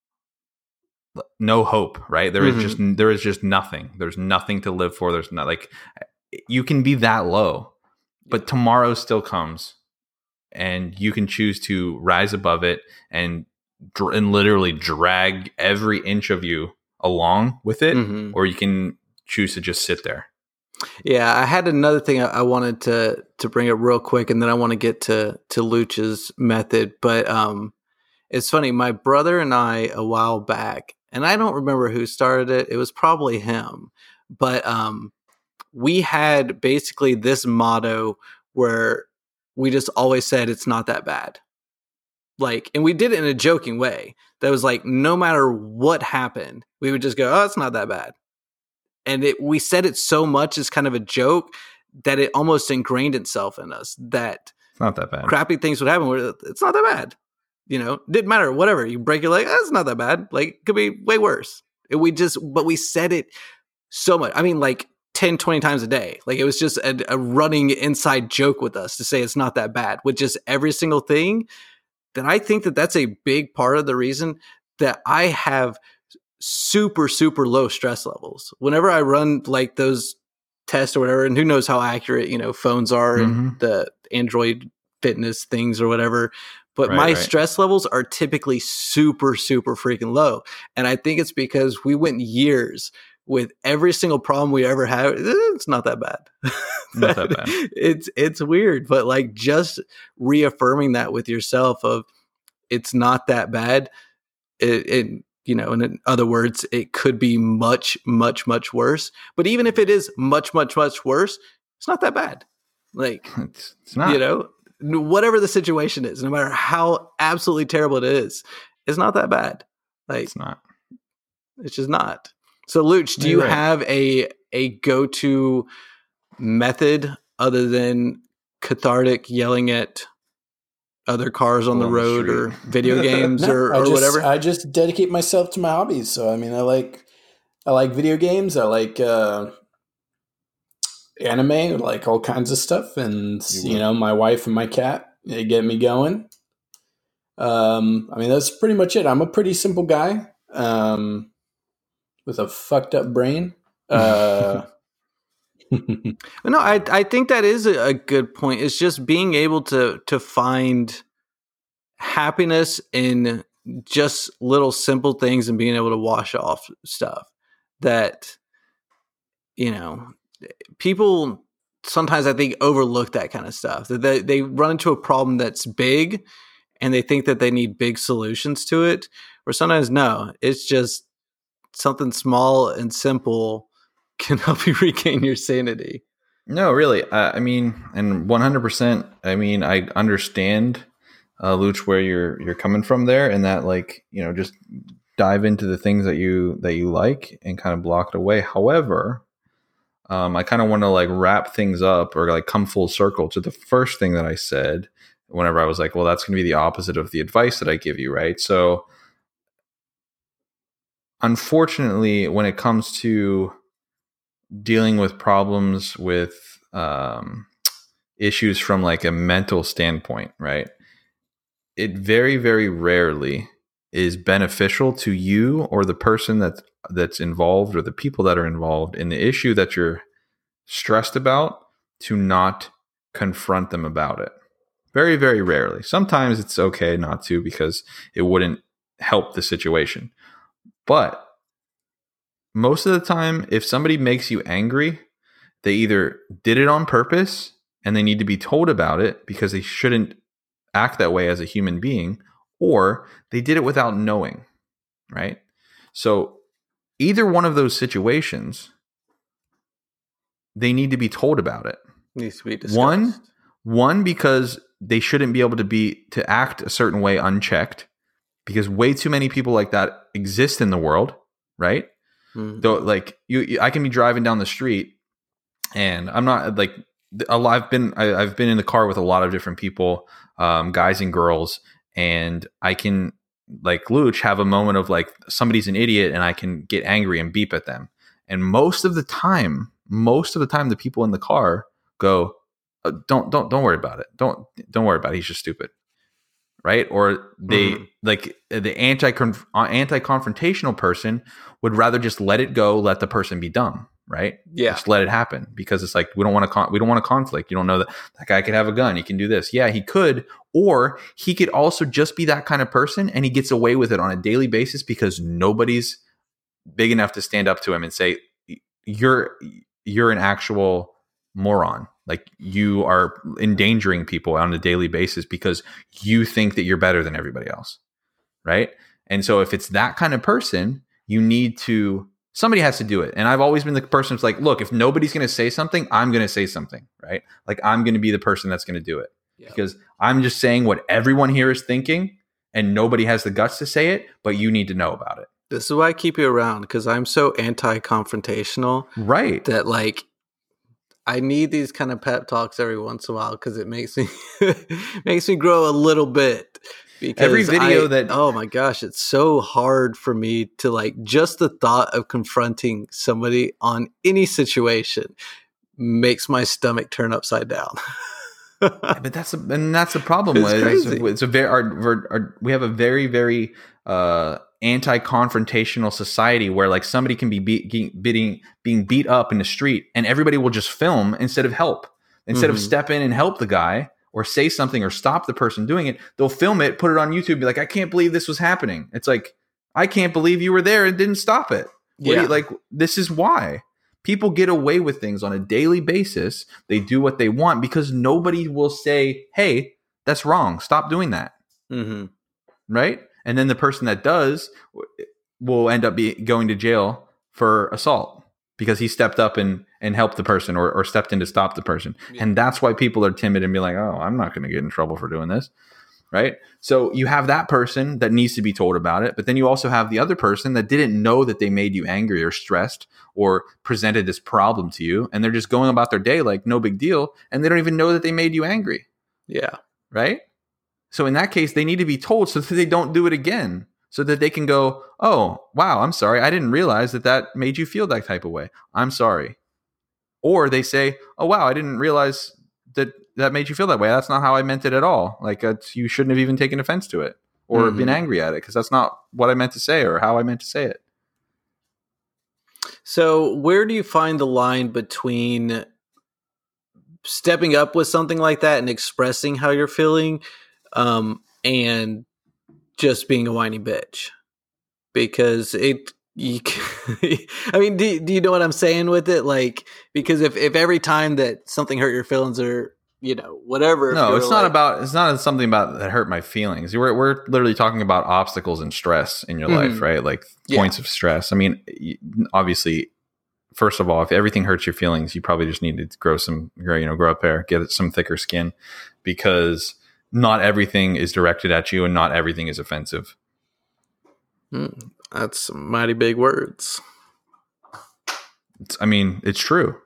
no hope, right? There mm-hmm. is just, there is just nothing. There's nothing to live for. There's not like, you can be that low, but tomorrow still comes and you can choose to rise above it and and literally drag every inch of you along with it, mm-hmm. or you can choose to just sit there. Yeah, I had another thing I wanted to to bring up real quick, and then I want to get to to Luch's method. But um, it's funny, my brother and I a while back, and I don't remember who started it. It was probably him, but um, we had basically this motto where we just always said it's not that bad. Like, and we did it in a joking way. That was like, no matter what happened, we would just go, oh, it's not that bad. And it, we said it so much as kind of a joke that it almost ingrained itself in us that it's not that bad. Crappy things would happen. Where it's not that bad. You know, didn't matter. Whatever. You break your leg. Oh, it's not that bad. Like, it could be way worse. And we just, but we said it so much. I mean, like ten, twenty times a day. Like, it was just a, a running inside joke with us to say it's not that bad with just every single thing. Then I think that that's a big part of the reason that I have super, super low stress levels. Whenever I run like those tests or whatever, and who knows how accurate, you know, phones are mm-hmm. and the Android fitness things or whatever, but right, my right. stress levels are typically super, super freaking low. And I think it's because we went years with every single problem we ever had. It's not that bad. Not that bad. It's, it's weird, but like just reaffirming that with yourself of it's not that bad. It, it, you know, in other words, it could be much, much, much worse. But even if it is much, much, much worse, it's not that bad. Like, it's, it's not, you know, whatever the situation is, no matter how absolutely terrible it is, it's not that bad. Like, it's not. It's just not. So, Luch, do You're you right. have a a go-to method other than cathartic yelling at other cars on the road or video games no, or, or I just, whatever? I just dedicate myself to my hobbies. So, I mean, I like I like video games. I like uh, anime. I like all kinds of stuff. And, you, you know, my wife and my cat, they get me going. Um, I mean, that's pretty much it. I'm a pretty simple guy. Um with a fucked up brain. Uh, no, I I think that is a, a good point. It's just being able to to find happiness in just little simple things and being able to wash off stuff that, you know, people sometimes I think overlook that kind of stuff. That they, they run into a problem that's big and they think that they need big solutions to it. Or sometimes no, it's just something small and simple can help you regain your sanity. No, really. Uh, I mean, and one hundred percent, I mean, I understand, uh, Luch, where you're, you're coming from there, and that, like, you know, just dive into the things that you, that you like and kind of block it away. However, um, I kind of want to like wrap things up or like come full circle to the first thing that I said whenever I was like, well, that's going to be the opposite of the advice that I give you. Right. So, unfortunately, when it comes to dealing with problems with um, issues from like a mental standpoint, right? It very, very rarely is beneficial to you or the person that's that's involved or the people that are involved in the issue that you're stressed about to not confront them about it. Very, very rarely. Sometimes it's okay not to because it wouldn't help the situation. But most of the time, if somebody makes you angry, they either did it on purpose and they need to be told about it because they shouldn't act that way as a human being, or they did it without knowing, right? So either one of those situations, they need to be told about it. Needs to be discussed. One, one because they shouldn't be able to be to act a certain way unchecked, because way too many people like that exist in the world, right? Mm-hmm. Though, like you, you, I can be driving down the street, and I'm not like I've been I, I've been in the car with a lot of different people, um, guys and girls, and I can, like Luch, have a moment of like somebody's an idiot, and I can get angry and beep at them. And most of the time, most of the time, the people in the car go, oh, "Don't don't don't worry about it. Don't don't worry about it. He's just stupid." Right? Or they mm-hmm. like the anti anti confrontational person would rather just let it go, let the person be dumb, right? Yeah, just let it happen, because it's like we don't want to con- we don't want a conflict. You don't know that that guy could have a gun. He can do this. Yeah, he could, or he could also just be that kind of person, and he gets away with it on a daily basis because nobody's big enough to stand up to him and say, "You're you're an actual moron. Like, you are endangering people on a daily basis because you think that you're better than everybody else." Right. And so if it's that kind of person, you need to, somebody has to do it. And I've always been the person who's like, look, if nobody's going to say something, I'm going to say something, right? Like, I'm going to be the person that's going to do it. Yeah. Because I'm just saying what everyone here is thinking, and nobody has the guts to say it, but you need to know about it. This is why I keep you around, because I'm so anti-confrontational. Right. That, like, I need these kind of pep talks every once in a while, because it makes me makes me grow a little bit. Because every video I, that oh my gosh, it's so hard for me to, like, just the thought of confronting somebody on any situation makes my stomach turn upside down. But that's a, and that's the problem. It's with crazy. It's, a, it's a very our, our, our, we have a very very uh, anti-confrontational society where, like, somebody can be beat, beating, being beat up in the street, and everybody will just film instead of help. Instead mm-hmm. of step in and help the guy or say something or stop the person doing it, they'll film it, put it on YouTube, be like, I can't believe this was happening. It's like, I can't believe you were there and didn't stop it. What yeah. do you, like, this is why people get away with things on a daily basis. They do what they want because nobody will say, hey, that's wrong. Stop doing that. Mm-hmm. Right? And then the person that does will end up be going to jail for assault because he stepped up and, and helped the person, or, or stepped in to stop the person. Yeah. And that's why people are timid and be like, oh, I'm not going to get in trouble for doing this. Right? So you have that person that needs to be told about it. But then you also have the other person that didn't know that they made you angry or stressed or presented this problem to you. And they're just going about their day like no big deal. And they don't even know that they made you angry. Yeah. Right? So in that case, they need to be told so that they don't do it again, so that they can go, oh, wow, I'm sorry. I didn't realize that that made you feel that type of way. I'm sorry. Or they say, oh, wow, I didn't realize that that made you feel that way. That's not how I meant it at all. Like, uh, you shouldn't have even taken offense to it or mm-hmm. been angry at it, because that's not what I meant to say or how I meant to say it. So where do you find the line between stepping up with something like that and expressing how you're feeling, um, and just being a whiny bitch? Because it, you, I mean, do, do you know what I'm saying with it? Like, because if, if every time that something hurt your feelings, or, you know, whatever. No, it's not like, about, it's not something about that hurt my feelings. We're, we're literally talking about obstacles and stress in your mm-hmm. life, right? Like yeah. points of stress. I mean, obviously, first of all, if everything hurts your feelings, you probably just need to grow some, you know, grow up hair, get some thicker skin, because not everything is directed at you and not everything is offensive. Mm, that's some mighty big words. It's, I mean, it's true.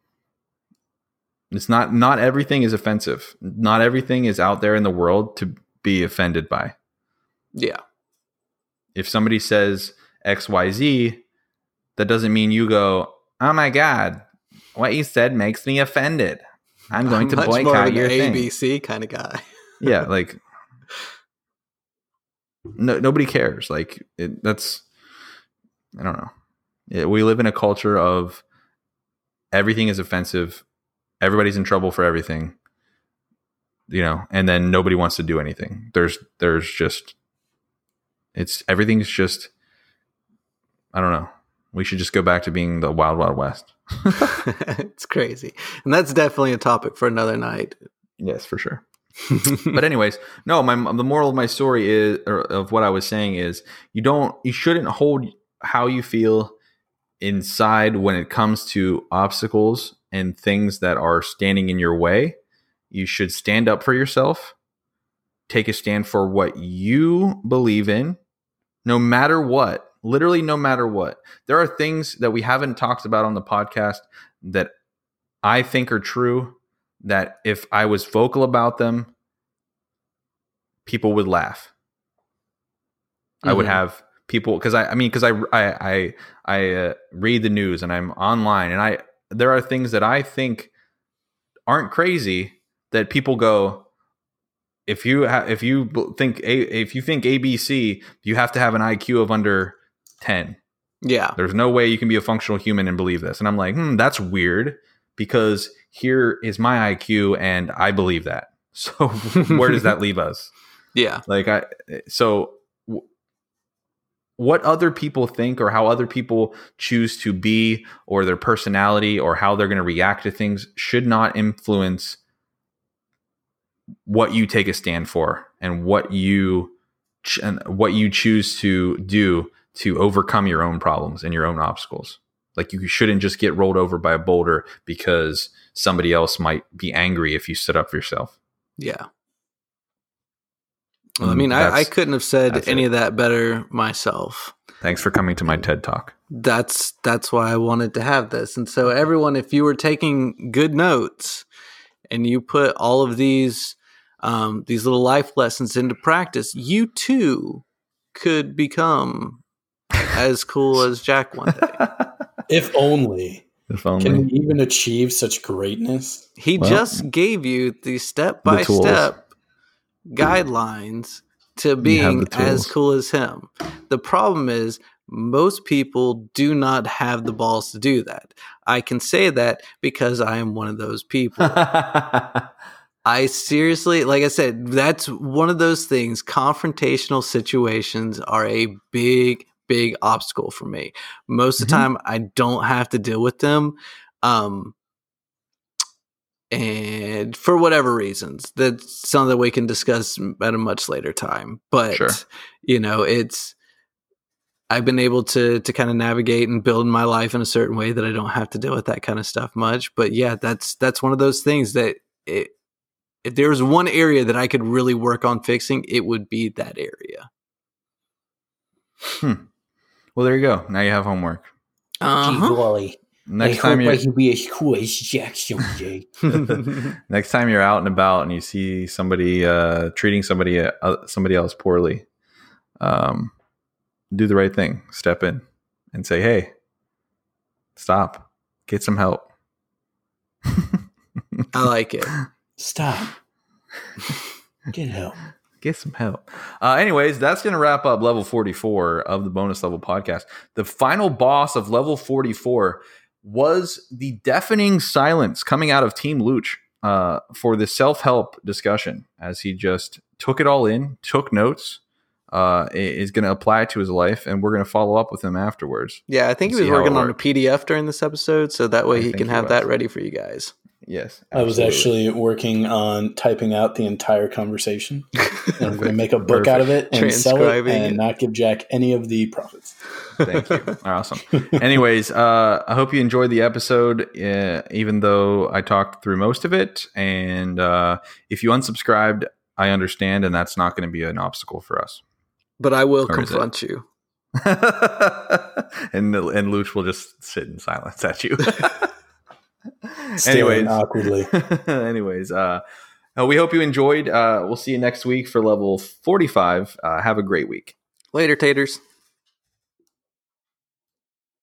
It's not, not everything is offensive. Not everything is out there in the world to be offended by. Yeah. If somebody says X, Y, Z, that doesn't mean you go, oh my God, what you said makes me offended. I'm going I'm to much more of boycott an your A thing. B C kind of guy. Yeah, like no, nobody cares. Like it, that's, I don't know. Yeah, we live in a culture of everything is offensive. Everybody's in trouble for everything, you know, and then nobody wants to do anything. There's, there's just, it's, everything's just, I don't know. We should just go back to being the wild, wild west. It's crazy. And that's definitely a topic for another night. Yes, for sure. But anyways, no, my, the moral of my story is, or of what I was saying is you don't, you shouldn't hold how you feel inside when it comes to obstacles and things that are standing in your way. You should stand up for yourself, take a stand for what you believe in, no matter what, literally no matter what. There are things that we haven't talked about on the podcast that I think are true, that if I was vocal about them, people would laugh. Mm-hmm. I would have people, because I, I mean, because I, I, I, I uh, read the news and I'm online, and I, there are things that I think aren't crazy that people go, if you ha- if you think a- if you think A B C, you have to have an I Q of under ten. Yeah, there's no way you can be a functional human and believe this. And I'm like, hmm, that's weird, because here is my I Q and I believe that. So where does that leave us? Yeah, like I so. W- what other people think or how other people choose to be or their personality or how they're going to react to things should not influence what you take a stand for and what you ch- and what you choose to do to overcome your own problems and your own obstacles. Like, you shouldn't just get rolled over by a boulder because somebody else might be angry if you stood up for yourself. Yeah. Well, I mean, I, I couldn't have said any it. of that better myself. Thanks for coming to my TED Talk. That's that's why I wanted to have this. And so everyone, if you were taking good notes and you put all of these um, these little life lessons into practice, you too could become as cool as Jack one day. If only. If only. Can we even achieve such greatness? He well, just gave you the step-by-step guidelines to being as cool as him. The problem is most people do not have the balls to do that. I can say that because I am one of those people. I seriously, like I said, that's one of those things. Confrontational situations are a big, big obstacle for me. Most of the time, I don't have to deal with them. Um, and for whatever reasons, that's something that we can discuss at a much later time. But, sure. you know, it's, I've been able to to kind of navigate and build my life in a certain way that I don't have to deal with that kind of stuff much. But yeah, that's that's one of those things that it, if there was one area that I could really work on fixing, it would be that area. Hmm. Well, there you go. Now you have homework. Uh-huh. Next I time you're, I can be as cool as Jackson, Jay. Next time you're out and about and you see somebody uh, treating somebody uh, somebody else poorly, um, do the right thing. Step in and say, "Hey, stop. Get some help." I like it. Stop. Get help. Get some help. Uh, anyways, that's going to wrap up level forty-four of the bonus level podcast. The final boss of level forty-four was the deafening silence coming out of Team Luch uh, for the self-help discussion, as he just took it all in, took notes, uh, is going to apply it to his life, and we're going to follow up with him afterwards. Yeah, I think he was working on a P D F during this episode, so that way I he can have he that ready for you guys. Yes, absolutely. I was actually working on typing out the entire conversation. And I'm going to make a book Perfect. out of it and sell it and it. not give Jack any of the profits. Thank you. Awesome. Anyways, uh, I hope you enjoyed the episode, uh, even though I talked through most of it. And uh, if you unsubscribed, I understand, and that's not going to be an obstacle for us. But I will or confront you. and and Luch will just sit in silence at you. Anyways, awkwardly. anyways, uh, we hope you enjoyed. Uh, we'll see you next week for level forty-five. Uh, have a great week. Later, taters.